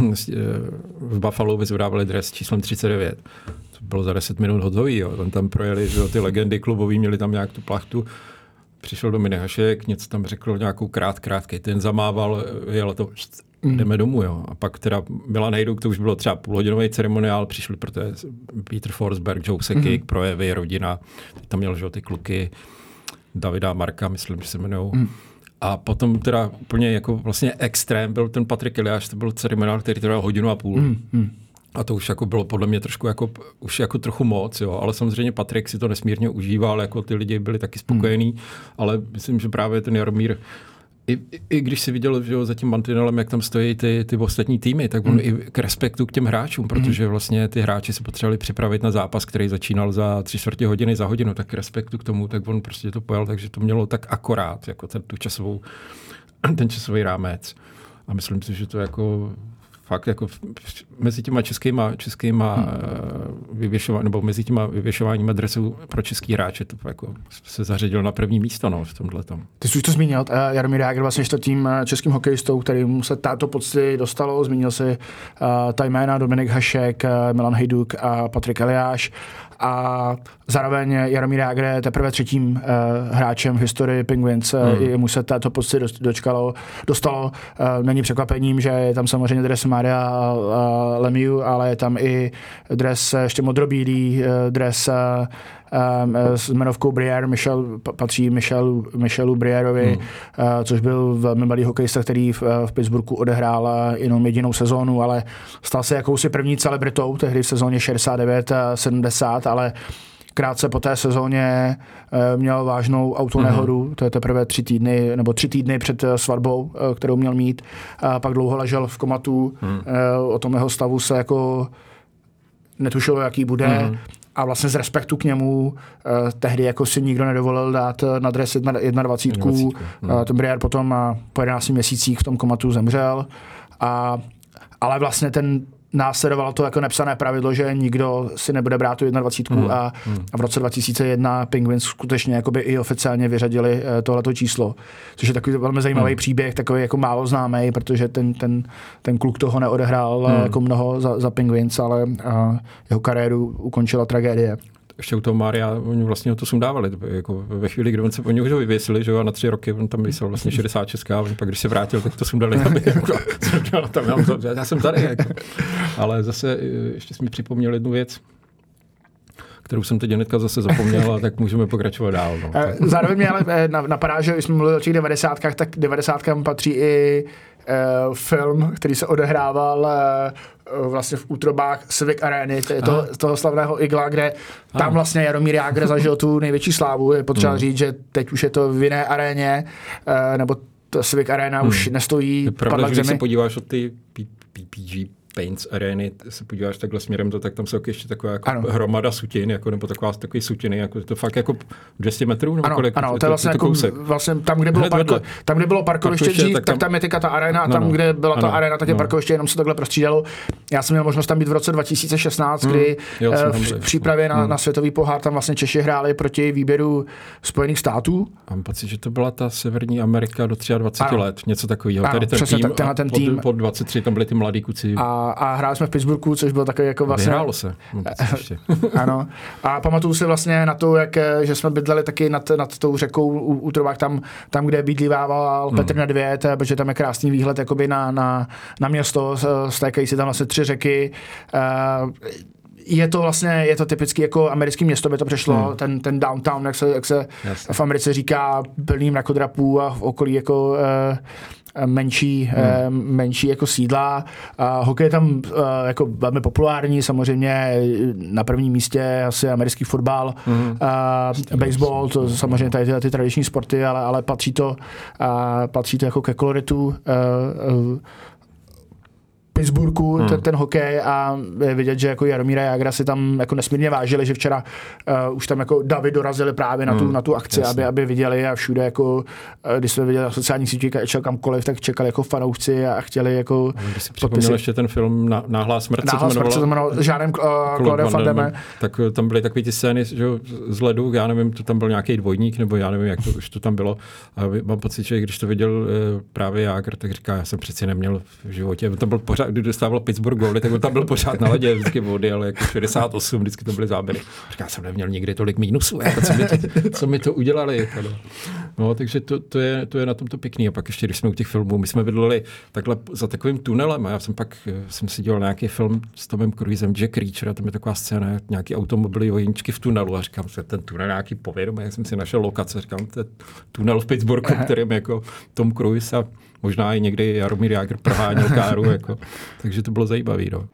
v Buffalo vyzvedávali dres číslem 39. To bylo za 10 minut hotový. Jo. Tam projeli, že ty legendy klubový, měli tam nějak tu plachtu. Přišel Dominik Hašek, něco tam řekl, nějakou krátkej, ten zamával, jelo to, jdeme domů, jo. A pak teda Milan Hejduk, to už bylo třeba půlhodinový ceremoniál, přišli proto Peter Forsberg, Joe Sakic, projevy, rodina, tam měl, že ty kluky, Davida a Marka, myslím, že se jmenujou. A potom teda úplně jako vlastně extrém byl ten Patrik Eliáš, to byl ceremoniál, který trval 1,5 hodiny. A to už jako bylo podle mě trošku jako, už jako trochu moc, jo. Ale samozřejmě Patrik si to nesmírně užíval, jako ty lidi byli taky spokojení, ale myslím, že právě ten Jaromír, i když si viděl, že za tím mantinelem, jak tam stojí ty ostatní týmy, tak on i k respektu k těm hráčům, protože vlastně ty hráči se potřebovali připravit na zápas, který začínal za 3/4 hodiny, za hodinu, tak k respektu k tomu, tak on prostě to pojal, takže to mělo tak akorát, jako ten časový rámec. A myslím si, že to jako fakt jako mezi těma českýma vyvěšováními, nebo mezi těma vyvěšováními adresů pro český hráče to jako se zařadil na první místo, v tomhletom.
Ty jsi už to zmínil, Jaromír Jágr vlastně tím českým hokejistou, kterým se táto pocty dostalo, zmínil si ta jména Dominik Hašek, Milan Hejduk a Patrik Eliáš. A zároveň Jaromír Jágr je teprve třetím hráčem v historii Penguins. Jemu se této pocty dostalo. Není překvapením, že je tam samozřejmě dres Maria Lemieux, ale je tam i dres ještě modrobílý, dres s jmenovkou Briere, patří Michelu Brierovi, což byl velmi mladý hokejista, který v Pittsburghu odehrál jenom jedinou sezónu, ale stal se jakousi první celebritou, tehdy v sezóně 69-70, ale krátce po té sezóně měl vážnou autonehodu, to je teprve 3 týdny před svatbou, kterou měl mít. A pak dlouho ležel v komatu, o tom jeho stavu se jako netušilo, jaký bude. A vlastně z respektu k němu tehdy jako si nikdo nedovolil dát na dres 21. Ten Briere potom po 11 měsících v tom komatu zemřel. Ale vlastně následovalo to jako nepsané pravidlo, že nikdo si nebude brát tu 21. A v roce 2001 Penguins skutečně jakoby i oficiálně vyřadili tohleto číslo. Což je takový velmi zajímavý příběh, takový jako málo známý, protože ten kluk toho neodehrál jako mnoho za Penguins, ale jeho kariéru ukončila tragédie.
Ještě u toho Mária, oni vlastně to sundávali. Jako ve chvíli, kdy on se po něj už vyvěsili, že na 3 roky, on tam vysel vlastně 66 a pak když se vrátil, tak to sundali. Já jsem tady. Jako. Ale zase ještě jsi mi připomněl jednu věc, kterou jsem teď hnedka zase zapomněl, a tak můžeme pokračovat dál. No.
Zároveň mě ale napadá, že když jsme mluvili o těch 90kách, tak 90kám patří i film, který se odehrával vlastně v útrobách Civic Areny, toho slavného Igla, kde tam vlastně Jaromír Jágr zažil tu největší slávu. Je potřeba říct, že teď už je to v jiné aréně, nebo Civic Arena už nestojí.
Pravda, že když se podíváš od ty PPG Paints arény, se podíváš takhle směrem, tak tam jsou ještě taková jako hromada sutin, jako, nebo takový sutiny, jako to fakt jako 200 metrů, nebo kolik?
Ano, to je vlastně, jako, vlastně tam, kde bylo parkoviště dřív, tak tam je teďka ta arena, a tam, kde byla ta arena, tak je parkoviště, jenom se takhle prostřídalo. Já jsem měl možnost tam být v roce 2016, kdy v přípravě na světový pohár tam vlastně Češi hráli proti výběru Spojených států.
Mám pocit, že to byla ta Severní Amerika do 23 let, něco takového. Tady ten tým,
pod
23 tam byli ty mladí kuci.
a hráli jsme v Pittsburghu, což bylo takový jako vlastně...
Vyhrálo se.
Ano. A pamatuju si vlastně na to, že jsme bydleli taky nad tou řekou u Trovák, tam, kde bydlívával Petr Nedvěd, protože tam je krásný výhled jakoby na město, stékají si tam vlastně 3 řeky. Je to typicky jako americký město, by to přešlo, ten downtown, jak se v Americe říká, plný mrakodrapů a v okolí jako menší jako sídla. Hokej je tam jako velmi populární, samozřejmě na prvním místě asi americký fotbal, baseball, to samozřejmě tady ty tradiční sporty, ale patří to jako ke koloritu Pittsburghu, ten hokej, a je vidět, že jako Jaromíra Jágra si tam jako nesmírně vážili, že včera už tam jako davy dorazili právě na tu akci, aby viděli, a všude jako, když jsme viděli na sociálních sítích, šel kamkoliv, tak čekali jako fanoušci a chtěli jako
když si připomněl ještě ten film Náhlá smrt,
se to jmenovalo Žádném Claudem Van Damme.
Tak tam byly takové ty scény, že z ledu, já nevím, to tam byl nějaký dvojník, nebo já nevím, jak to už to tam bylo. A mám pocit, že když to viděl právě Jágr, tak říká, já jsem přeci neměl v životě, to byl pořád, když dostával Pittsburgh góly, tak on tam byl pořád na ledě, vždycky vody, ale jako 68, vždycky to byly záběry. Říká, já jsem neměl nikdy tolik mínusů, co mi to udělali. No, takže to je na tom to pěkný. A pak ještě, když jsme u těch filmů, my jsme bydleli takhle za takovým tunelem, a já jsem si dělal nějaký film s Tomem Cruisem, Jack Reacher, a tam je taková scéna, nějaký automobily, vojničky v tunelu, a říkám, že ten tunel nějaký povědomý, jak jsem si našel lokace, říkám, to je tunel v Pittsburghu, kterým jako Tom Cruise a možná i někdy Jaromír Jágr proháněl káru, jako. Takže to bylo zajímavý. No.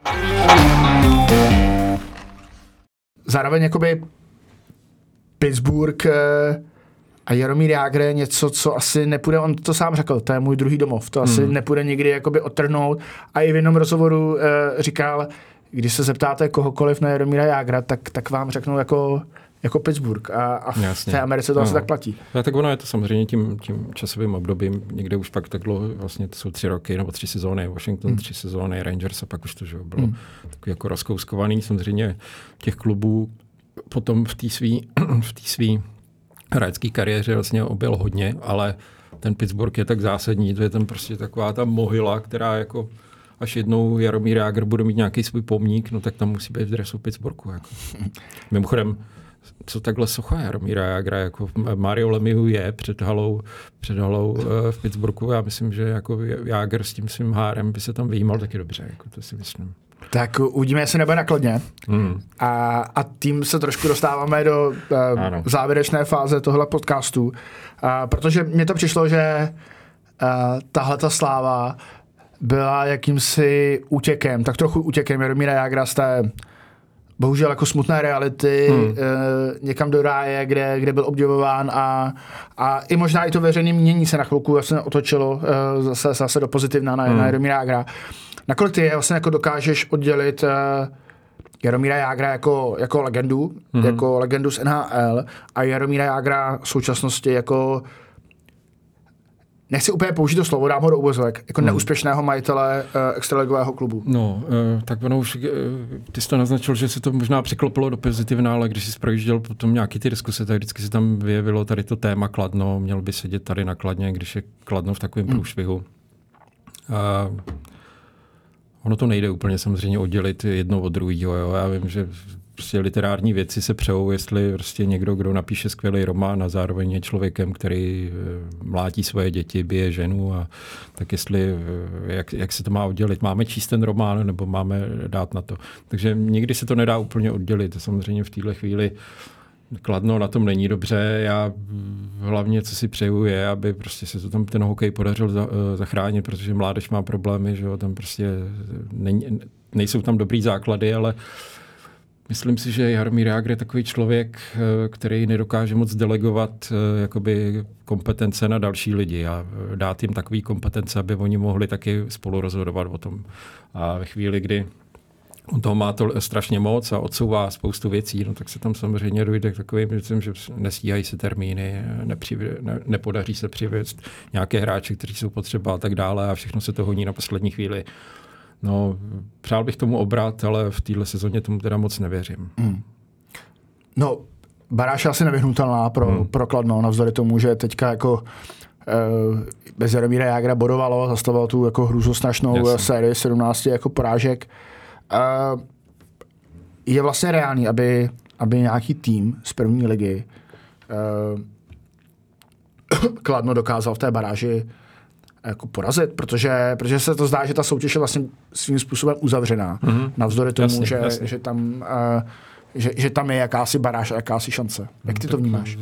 Zároveň jakoby Pittsburgh a Jaromír Jágr je něco, co asi nepůjde, on to sám řekl, to je můj druhý domov, to asi nepůjde nikdy jakoby odtrhnout. A i v jednom rozhovoru říkal, když se zeptáte kohokoliv na Jaromíra Jágra, tak vám řeknou jako Pittsburgh, a v té Americe to asi tak platí.
No, tak ono je to samozřejmě tím časovým obdobím, někde už pak tak dlouho, vlastně to jsou 3 roky nebo 3 sezóny, Washington 3 sezóny, Rangers, a pak už to že bylo takový jako rozkouskovaný, samozřejmě těch klubů potom v té svý hráčské kariéře vlastně objel hodně, ale ten Pittsburgh je tak zásadní, to je tam prostě taková ta mohyla, která jako až jednou Jaromír Jágr bude mít nějaký svůj pomník, no tak tam musí být v dresu Pittsburghu. Jako. Mimochodem, co takhle socha Jaromíra Jágra, jako Mario Lemieux je před halou v Pittsburghu. Já myslím, že jako Jágr s tím svým hárem by se tam vyjímal taky dobře, jako to si myslím.
Tak uvidíme, jestli nebude nakladně. A tím se trošku dostáváme do závěrečné fáze tohle podcastu. Protože mně to přišlo, že tahleta sláva byla jakýmsi útěkem, tak trochu útěkem Jaromíra Jágra z té bohužel jako smutné reality někam do ráje, kde byl obdivován, a i možná i to veřejné mínění se na chvilku vlastně otočilo zase do pozitivna na Jaromíra Jágra. Nakolik ty vlastně jako dokážeš oddělit Jaromíra Jágra jako legendu, jako legendu z NHL, a Jaromíra Jágra v současnosti jako, nechci úplně použít to slovo, dám ho do uvozovek, jako neúspěšného majitele extraligového klubu.
No, tak ono už, ty jsi to naznačil, že se to možná přiklopilo do pozitivna, ale když jsi projížděl potom nějaký ty diskuse, tak vždycky se tam vyjevilo tady to téma Kladno, měl by sedět tady na Kladně, když je Kladno v takovém průšvihu. Ono to nejde úplně samozřejmě oddělit jedno od druhého. Jo. Já vím, že prostě literární věci se přejou, jestli prostě někdo, kdo napíše skvělý román a zároveň je člověkem, který mlátí svoje děti, bije ženu, a tak jestli, jak se to má oddělit. Máme číst ten román, nebo máme dát na to. Takže nikdy se to nedá úplně oddělit. Samozřejmě v téhle chvíli Kladno na tom není dobře. Já hlavně, co si přeju, je, aby prostě se to tam ten hokej podařil zachránit, protože mládež má problémy, že jo, tam prostě nejsou tam dobrý základy, ale myslím si, že Jaromír Jágr je takový člověk, který nedokáže moc delegovat jakoby kompetence na další lidi a dát jim takový kompetence, aby oni mohli taky spolu rozhodovat o tom. A ve chvíli, kdy on toho má to strašně moc a odsouvá spoustu věcí, no tak se tam samozřejmě dojde k takovým věcem, že nestíhají se termíny, nepodaří se přivést nějaké hráče, kteří jsou potřeba a tak dále, a všechno se to honí na poslední chvíli. No, přál bych tomu obrat, ale v téhle sezóně tomu teda moc nevěřím.
No, Baráš je asi nevyhnutelná pro Kladno, navzdory tomu, že teďka jako bez Jaromíra Jágra bodovalo, zastavilo tu jako hrůzostrašnou sérii 17 jako porážek. Je vlastně reálný, aby nějaký tým z první ligy Kladno dokázal v té baráži jako porazit, protože se to zdá, že ta soutěž je vlastně svým způsobem uzavřená. Navzdory tomu, že tam je jakási baráž a jakási šance. Jak ty to vnímáš?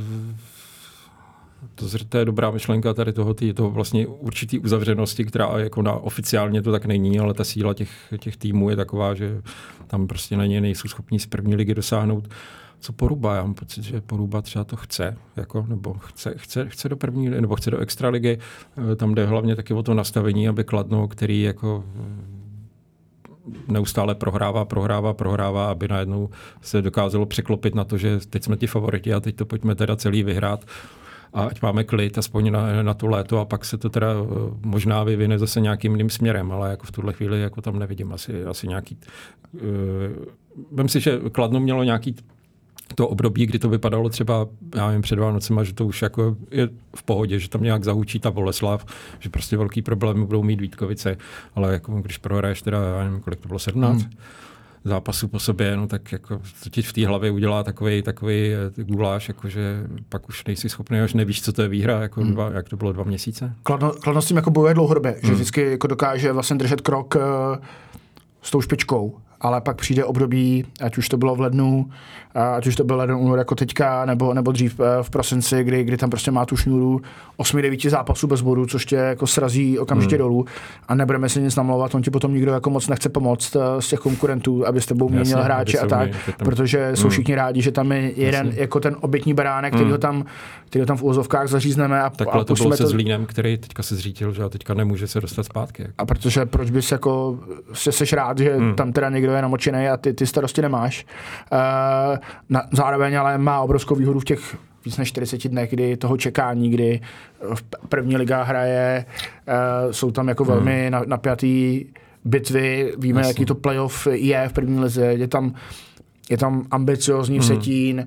To je dobrá myšlenka tady toho vlastně určitý uzavřenosti, která jako oficiálně to tak není, ale ta síla těch týmů je taková, že tam prostě na ně nejsou schopní z první ligy dosáhnout. Co Poruba? Já mám pocit, že Poruba třeba to chce, jako, nebo chce do první, nebo chce do extraligy. Tam jde hlavně taky o to nastavení, aby Kladno, který jako neustále prohrává, aby najednou se dokázalo překlopit na to, že teď jsme ti favoriti a teď to pojďme teda celý vyhrát. A ať máme klid aspoň na to léto a pak se to teda možná vyvine zase nějakým jiným směrem, ale jako v tuhle chvíli jako tam nevidím asi nějaký... Vem si, že Kladno mělo nějaký to období, kdy to vypadalo třeba, já nevím, před Vánocema, že to už jako je v pohodě, že tam nějak zahučí ta Boleslav, že prostě velký problémy budou mít Vítkovice, ale jako když prohraješ teda, já nevím, kolik to bylo, 17 zápasů po sobě, no tak jako to ti v té hlavě udělá takový guláš, jakože pak už nejsi schopný, až nevíš, co to je výhra, jako jak to bylo 2 měsíce.
Kladno s tím jako bojuje dlouhodobě, že vždycky jako dokáže vlastně držet krok s tou špičkou. Ale pak přijde období, ať už to bylo v lednu, ať už to byl leden, únor jako teďka, nebo dřív v prosinci, kdy tam prostě má tu šňůru 8-9 zápasů bez bodu, což tě jako srazí okamžitě dolů a nebudeme si nic namlouvat, on ti potom nikdo jako moc nechce pomoct z těch konkurentů, aby s tebou měnil hráče a tak, protože jsou všichni rádi, že tam je jeden jako ten obětní beránek, který ho tam v úvozovkách zařízneme a
takhle to bylo se Zlínem, který teďka se zřítil, že teďka nemůže se dostat zpátky. Jako.
A protože proč bys jako seš rád, že tam teda někdo je namočený a ty starosti nemáš. Zároveň ale má obrovskou výhodu v těch víc než 40 dnech, kdy toho čekání, kdy v první liga hraje, jsou tam jako velmi napjatý bitvy, víme, jaký to playoff je v první lize, je tam ambiciozní Vsetín,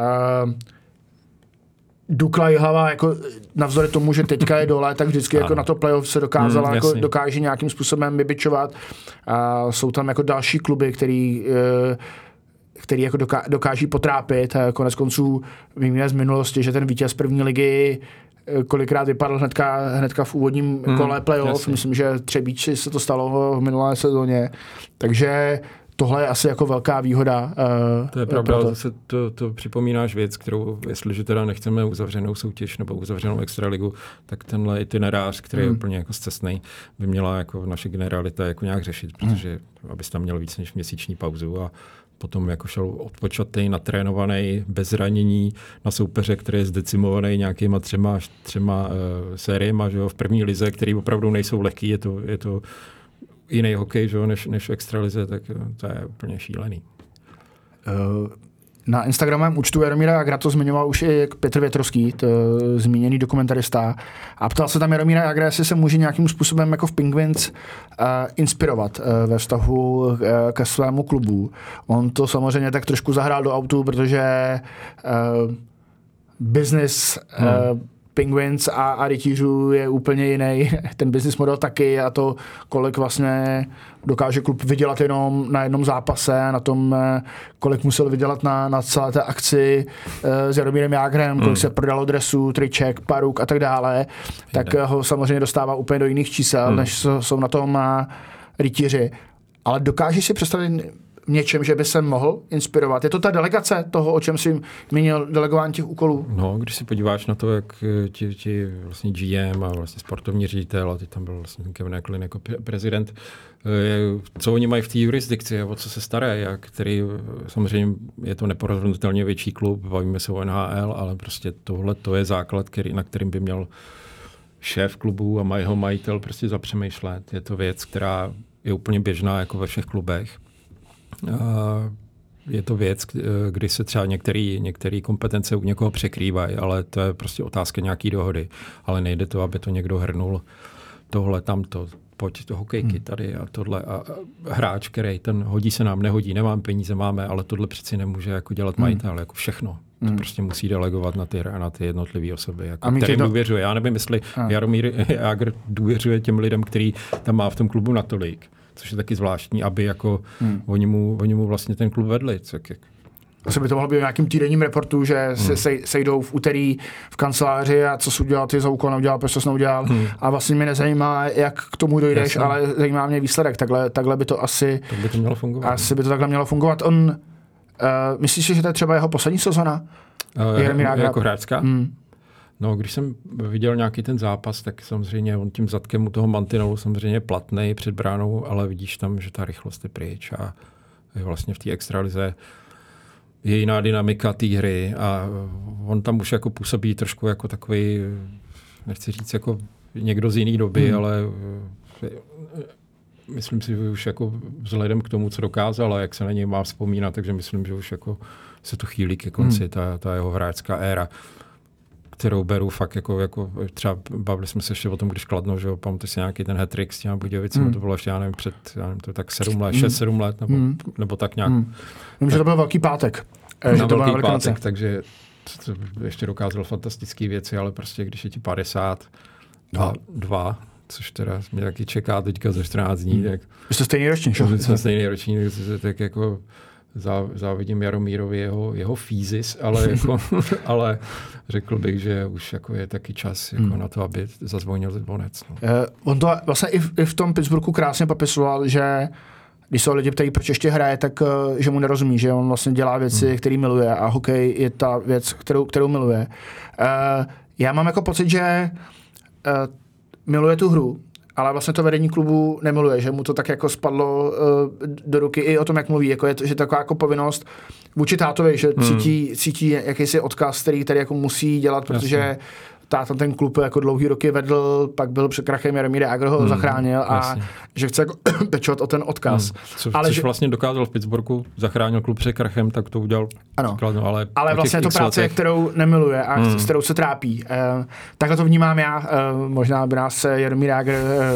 Dukla Jihlava, jako navzdory tomu, že teďka je dole, tak vždycky jako na to playoff se dokázala, jako dokáže nějakým způsobem vybičovat. Jsou tam jako další kluby, který jako dokáží potrápit. Konec konců víme z minulosti, že ten vítěz první ligy kolikrát vypadl hnedka v úvodním kole playoff. Jasně. Myslím, že Třebíči se to stalo v minulé sezóně. Takže tohle je asi jako velká výhoda.
To je pravda, zase to připomínáš věc, kterou, jestliže teda nechceme uzavřenou soutěž nebo uzavřenou extraligu, tak tenhle itinerář, který je úplně jako scestnej, by měla jako naše generalita jako nějak řešit, protože abys tam měl víc než měsíční pauzu a potom jako šel odpočatý, natrénovaný, bez zranění na soupeře, který je zdecimovaný nějakýma třema sériema, že jo, v první lize, který opravdu nejsou lehký, je to jiný hokej, že, než v extralize, tak to je úplně šílený.
Na Instagramovém účtu Jaromíra Jágra to zmiňoval už i Petr Větrovský, zmíněný dokumentarista, a ptal se tam Jaromíra Jágra, jestli se může nějakým způsobem jako v Penguins inspirovat ve vztahu ke svému klubu. On to samozřejmě tak trošku zahrál do autu, protože business Penguins a rytířů je úplně jiný, ten business model taky, a to, kolik vlastně dokáže klub vydělat jenom na jednom zápase, na tom, kolik musel vydělat na celé té akci s Jaromírem Jágrem, kolik se prodalo dresů, triček, paruk a tak dále, tak ho samozřejmě dostává úplně do jiných čísel, než jsou na tom rytíři. Ale dokážeš si představit něčem, že by se mohl inspirovat? Je to ta delegace toho, o čem jsi měnil delegování těch úkolů?
No, když si podíváš na to, jak ti vlastně GM a vlastně sportovní ředitel, a teď tam byl vlastně Kevin Eklund jako prezident, co oni mají v té jurisdikci, o co se starají, který samozřejmě je to neporovnatelně větší klub, bavíme se o NHL, ale prostě tohle to je základ, na kterým by měl šéf klubu a jeho majitel prostě zapřemýšlet. Je to věc, která je úplně běžná jako ve všech klubech. Je to věc, kdy se třeba některé kompetence u někoho překrývají, ale to je prostě otázka nějaký dohody. Ale nejde to, aby to někdo hrnul tohle, tamto, pojď to hokejky tady a tohle. A hráč, který ten hodí se nám, nehodí, nemám peníze, máme, ale tohle přeci nemůže jako dělat majitel, jako všechno. To prostě musí delegovat na ty jednotlivé osoby, jako, kterým důvěřuje. Já nevím, jestli Jaromír Jágr důvěřuje těm lidem, který tam má v tom klubu natolik, což je taky zvláštní, aby jako oni mu vlastně ten klub vedli.
Asi by to mohlo být v nějakým týdenním reportu, že se sejdou v úterý v kanceláři a co jsi udělal, ty za úkol neudělal, proč jsi neudělal. A vlastně mě nezajímá, jak k tomu dojdeš, ale zajímá mě výsledek. Takhle by to asi...
Tak by to mělo fungovat.
Asi by to takhle mělo fungovat. Myslíš, že to je třeba jeho poslední sezona?
Jako hráčská? No, když jsem viděl nějaký ten zápas, tak samozřejmě on tím zadkem u toho mantinelu samozřejmě platnej před bránou, ale vidíš tam, že ta rychlost je pryč a je vlastně v té extralize je jiná dynamika té hry a on tam už jako působí trošku jako takový, nechci říct jako někdo z jiný doby, ale myslím si, že už jako vzhledem k tomu, co dokázal a jak se na něj má vzpomínat, takže myslím, že už jako se to chýlí ke konci, ta jeho hráčská éra, kterou beru fakt jako třeba bavili jsme se ještě o tom, když Kladno, že jo, pamatuješ si nějaký ten hat-trick s těma Budějovicema, to bylo ještě, já nevím, to tak 6-7 let, nebo tak nějak.
Vím, že to byl Velký pátek.
Na Velký pátek, takže to ještě dokázal fantastické věci, ale prostě když je ti 52, což teda mě taky čeká teďka za 14 dní, tak...
Vy jste stejný ročník, že?
Jsme stejný ročník, tak jako závidím Jaromírovi jeho fízis, ale řekl bych, že už jako je taky čas jako na to, aby zazvonil zvonec. No.
On to vlastně i v tom Pittsburghu krásně popisoval, že když se lidi ptají, proč ještě hraje, tak že mu nerozumí, že on vlastně dělá věci, které miluje a hokej je ta věc, kterou miluje. Já mám jako pocit, že miluje tu hru, ale vlastně to vedení klubu nemiluje, že mu to tak jako spadlo do ruky i o tom, jak mluví, jako že taková jako povinnost vůči tátovi, že cítí jakýsi odkaz, který tady jako musí dělat, protože táta ten klub jako dlouhý roky vedl, pak byl před krachem, Jaromír Jágr ho zachránil a že chce jako pečovat o ten odkaz.
Což vlastně dokázal v Pittsburghu, zachránil klub před krachem, tak to udělal.
Ano, ale vlastně to práce, kterou nemiluje a s kterou se trápí. Takhle to vnímám já, možná by nás Jaromír Jágr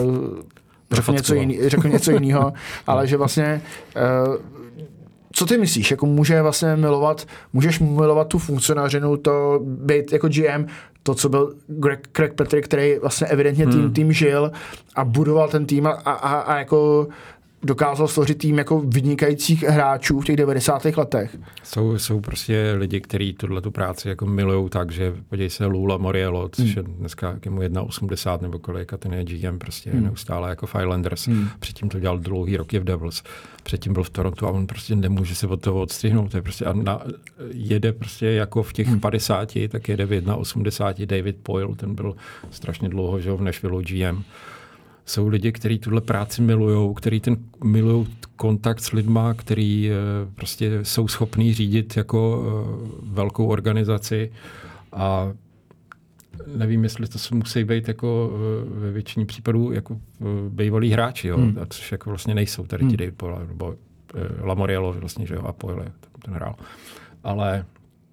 řekl něco jiného, ale že vlastně co ty myslíš? Jako můžeš milovat tu funkcionářinu, to být jako GM, to, co byl Craig Patrick, který vlastně evidentně tým žil a budoval ten tým a jako dokázal stvořit tým jako vynikajících hráčů v těch 90. letech.
Jsou prostě lidi, kteří tu práci jako milujou tak, že podívej se Lou Lamoriello, což je dneska je mu 1,80 nebo kolik a ten je GM prostě neustále jako v Islanders. Předtím to dělal dlouhý roky v Devils. Předtím byl v Torontu a on prostě nemůže se od toho odstřihnout. To je prostě jede prostě jako v těch 50, tak jede v 1,80. David Poile, ten byl strašně dlouho, že v Nashville GM. Jsou lidi, kteří tuhle práci milujou, kteří milují kontakt s lidma, kteří prostě jsou schopní řídit jako velkou organizaci a nevím, jestli to musí být jako ve většině případů jako bývalí hráči, jo, a což jako vlastně nejsou tady ti David Poile, nebo Lamoriello vlastně, že jo, a Poile, ten hrál. Ale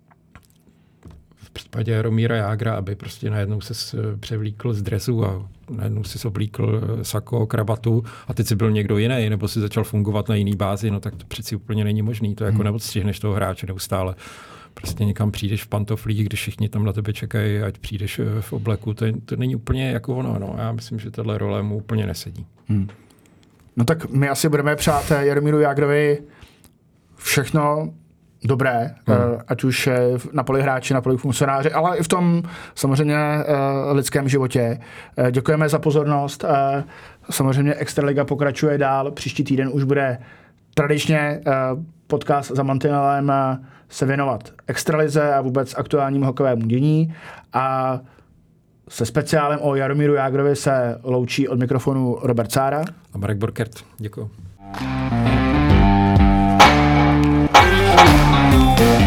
v případě Jaromíra Jágra, aby prostě najednou se převlíkl z dresu a najednou si oblíkl sako, kravatu a teď si byl někdo jiný, nebo si začal fungovat na jiný bázi, no tak to přeci úplně není možný. To jako neodstřihneš toho hráče neustále. Prostě někam přijdeš v pantoflích, když všichni tam na tebe čekají, ať přijdeš v obleku. To není úplně jako ono. No. Já myslím, že tahle role mu úplně nesedí.
No tak my asi budeme přát Jaromíru Jágrovi všechno dobré, ať už na poli hráči, na poli funkcionáři, ale i v tom samozřejmě lidském životě. Děkujeme za pozornost. Samozřejmě Extraliga pokračuje dál. Příští týden už bude tradičně podcast za mantinelem se věnovat extralize a vůbec aktuálnímu hokejovému dění. A se speciálem o Jaromíru Jágrovi se loučí od mikrofonu Robert Sára
a Marek Borkert. Děkuji.